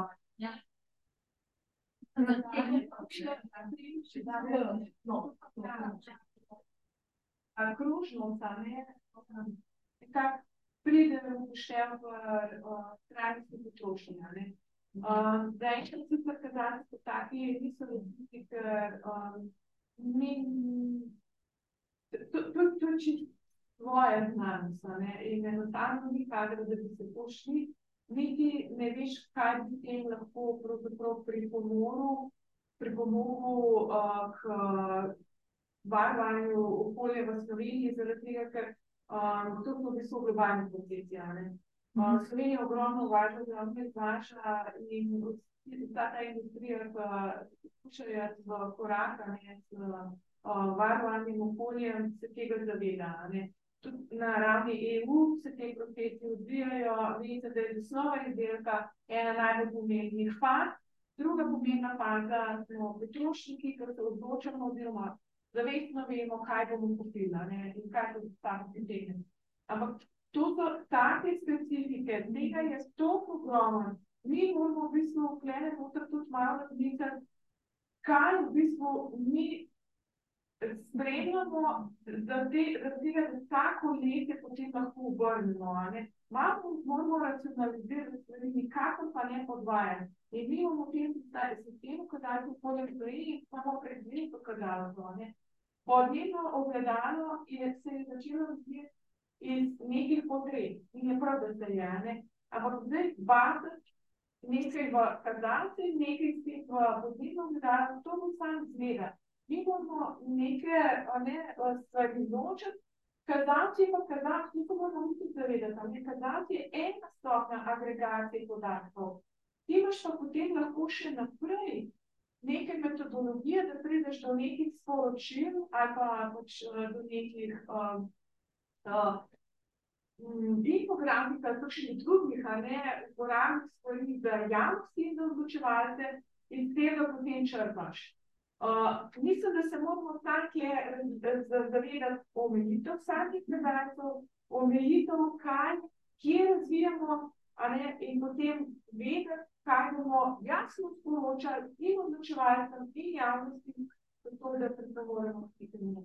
Krožnost, nekako pride v upoštev v trajnostni potrošnji. Zaenkrat sicer kazalci so taki, niso različni, ker to je čisto svoja znanost in enostavno ni kadra, da bi se pošli, niti ne veš, kaj bi tem lahko pravzaprav pripomogel k varovanju okolja v Sloveniji, zaradi tega, ker to so v bistvu globalni procesi. Slovenija ogromno uvaža zdravstvene znaša in vsa ta industrija, ki skušajo v korak z varovanjem okoljem, se tega zaveda. Tudi na ravni EU se te procesi odvijajo, vidite, da je zasnova izdelka ena najbolj pomembnih faz. Druga pomembna faza smo potrošniki, ker se odločamo oziroma zavestno vemo, kaj bomo kupili in kaj so tam potegnili. Ampak to so take specifike, tega je toliko ogromno. Mi moramo v bistvu vklene noter tudi malo razmisliti, kaj v bistvu mi spremljamo, da tega vsako leto potem lahko obrnemo. Malo moramo racionalizirati stvari, nikakor pa ne podvajati. In mi imamo v tem sistemu kazalcev okolja v Sloveniji, imamo predvsem kazalcev. Podnebno ogledalo se je začelo razvijati iz nekih potreb. In je prav, da se je. Ampak zdaj bazati nekaj v kazalce, nekaj spet v podnebno ogledalo, to bo sam zgleda. Mi moramo nekaj stvari izločiti. Kazalci pa kazalci, to moramo tudi zavedati. Kazalci je ena stopnja agregacije podatkov. Ti imaš pa potem lahko še naprej neke metodologije, da prideš do nekih sporočil ali pa do nekih infografik ali kakšnih drugih uporabnih stvari za javnosti in za odločevalce in s tega potem črpaš. Mislim, da se moramo vsake zavedati omejitev vsakih kazalcev, omejitev, kje razvijamo, in potem vedeti, kaj bomo jasno sporočali in odločevalcem in javnosti, zato da predstavljamo vsega.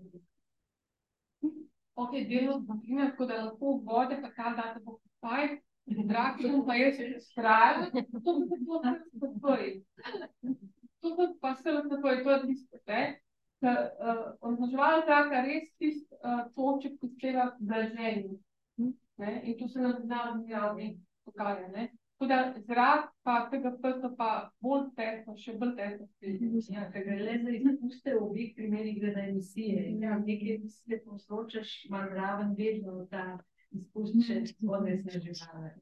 Ok, delno zbogljena, tako da lahko vode, pa kar date bo kupaj, drakšen pa je še strajal, to bi se bilo takoj. To pa se lahko je to tisto, ker označevalna zraka res tisto toček prispeva k blaženju. In to se nam znamo pokaže. Tako da zrak pa tega prsta pa bolj tesno, še bolj tesno. Ja, ker gre le za izpuste v obeh primerih glede emisije. Nekaj se posločaš, malo zraven vedno ta izpust še spodne sneževale.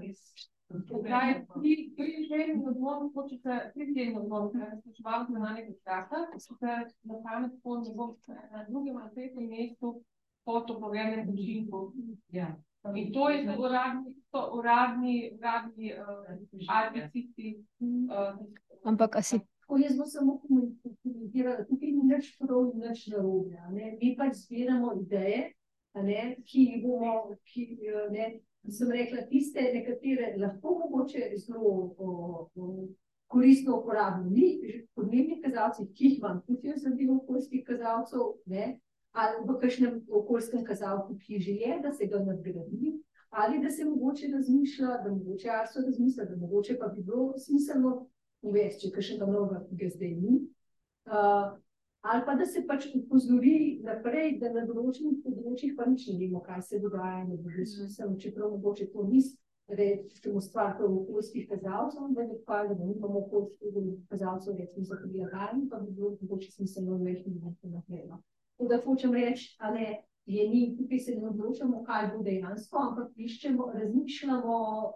Pri željem odmoru počete pri tem odmoru, ker se čuvali na nekaj zraka, ker na pamet pol ne bom na drugem ali tretjem mestu fotopovedenem učinkov. In to je uradni arbicisti. Ampak jaz bom samo komentirala, tukaj ni nič prav in nič narobe. Mi pač zbiramo ideje, ki bomo, sem rekla, tiste nekatere lahko mogoče zelo koristno uporabno. Ni podnebnih kazalcev, ki jih imam, tudi jaz sem bil okoljskih kazalcev, ali v kakšnem okoljskem kazalcu, ki že je, da se ga nadgradi, ali da se mogoče razmišlja, da mogoče ARSO razmišlja, da mogoče pa bi bilo smiselno uvesti, če kakšnega novega, ki ga zdaj ni. Ali pa da se pač upozori naprej, da na določenih področjih pa nič ne vemo, kaj se dogaja, ne bo smiselno, čeprav mogoče to ni recimo stvar okoljskih kazalcev, da imamo okoljskih kazalcev, recimo za prilagajanje, pa bi bilo mogoče smiselno uvesti nekaj naprej. To, da hočem reči, tukaj se ne odločamo, kaj bo dejansko, ampak iščemo, razmišljamo,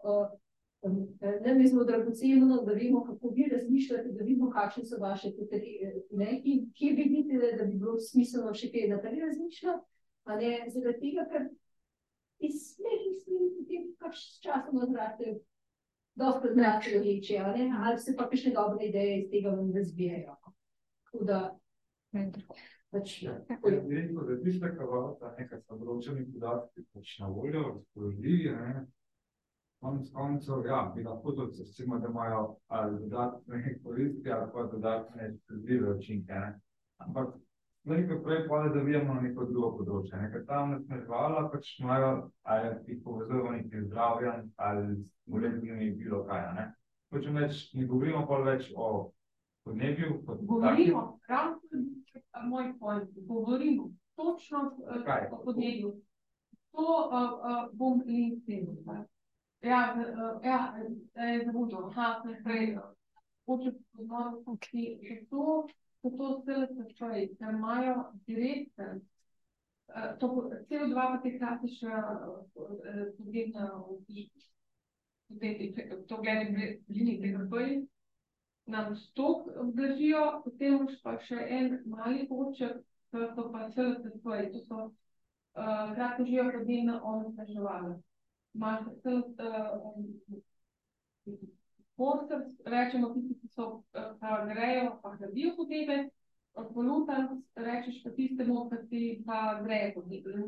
mi smo dragoceno, da vemo, kako vi razmišljate, da vidimo, kakšne so vaše potrebe, kje vidite, da bi bilo smiselno še kaj naprej razmišljati, zaradi tega, ker iz nekih stvari potem pač s časom nazratejo, dosti zratejo reče, ali se pa kakšne dobre ideje iz tega vam razvijajo. Tako da, Veliko, da tiste kazalce, nekaj so določeni podatki pač na voljo, razpoložljivi, koncev, bi lahko tudi, recimo, da imajo ali dodatne koristi, ali pa dodatne škodljive učinke. Ampak veliko prej pa da zavijamo na neko drugo področje. Ker tam nasmerovala pač imajo, ali jih povezujemo nekaj zdravjem, ali s molekulami bilo kaj. Hočem reči, ne govorimo pa več o podnebju. Govorimo, ravno moj point, govorimo točno o podnebju. To bom LinkedIn. Zabudo, naprej. Hočem pozoriti, to celo sečoj, da imajo direkten, CO2 pa te klasične podnebne študenti, to gledali bližnji PKP, nam stok obdržijo, potem pa še en mali koček, to so pa CLTP, to so kratko živo podnebna onesnaževala. Imaš rečemo tisti, ki so grejo, pa hladijo podnebje, polutan rečeš pa tistemu, ki pa greje podnebje.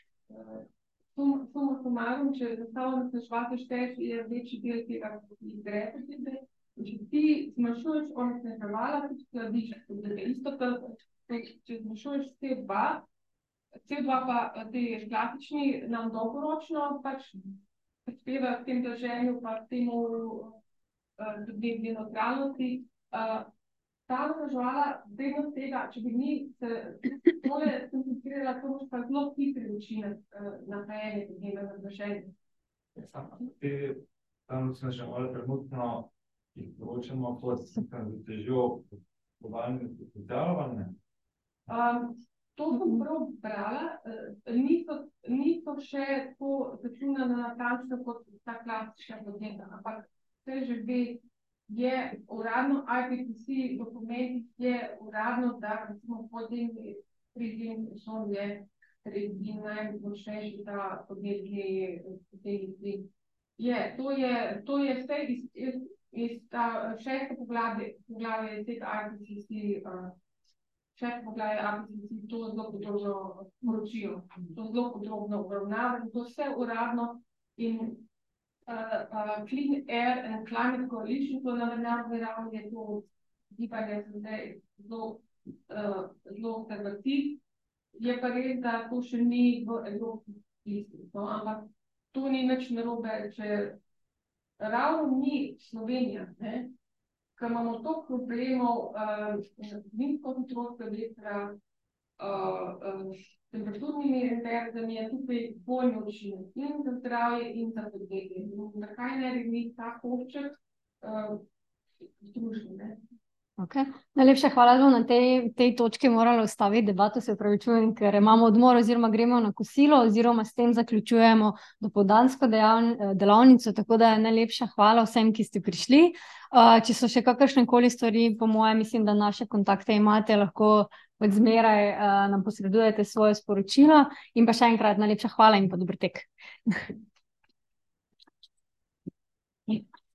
Suma sumarum, če zastavljamo onesnaževalce šteješ, je večji del tega, ki greje podnebje. Če ti zmanjšuješ onesnaževala, tudi hladiš podnebje. Isto, če zmanjšuješ CO2 pa te klasični nam dolgoročno pač prispeva k tem draženju pa k temu podnebni nevtralnosti. Ta onesnaževala, vrednost tega, če bi mi se tole koncentrirala, to boš pa zelo hitri učinek na hlajenje podnebja, na draženje. Te onesnaževala trenutno določamo pod težjo globalnega potenciala, To sem prav brala, niso še tako začunane natančno kot ta klasična podnebja, ampak vse že ve, je uradno IPCC dokumentih je uradno, da recimo podnebni krizi so je najmočnejši ta podnebni plin. To je vse iz ta šeste poglavje tega IPCC poglavje IPCC, to zelo podrobno poročijo, to zelo podrobno obravnava in to vse uradno in Clean Air and Climate Coalition, to na mednarodni ravni je to gibanje zdaj zelo konservativ. Je pa res, da to še ni v evropskih listih, ampak to ni nič narobe, če ravno mi Slovenija, ko imamo toliko problemov nizko hitrostjo vetra, temperaturnimi inverzami, je tukaj dvojni učinek in za zdravje in za podnebje. Zakaj ne bi mi ta košček združili? Okay. Najlepša hvala, da na tej točki morala ustaviti debato, se opravičujem, ker imamo odmor oziroma gremo na kosilo oziroma s tem zaključujemo dopoldansko delavnico, tako da najlepša hvala vsem, ki ste prišli. Če so še kakršnekoli stvari, po mojem, mislim, da naše kontakte imate, lahko od zmeraj nam posredujete svoje sporočilo in pa še enkrat najlepša hvala in pa dober tek.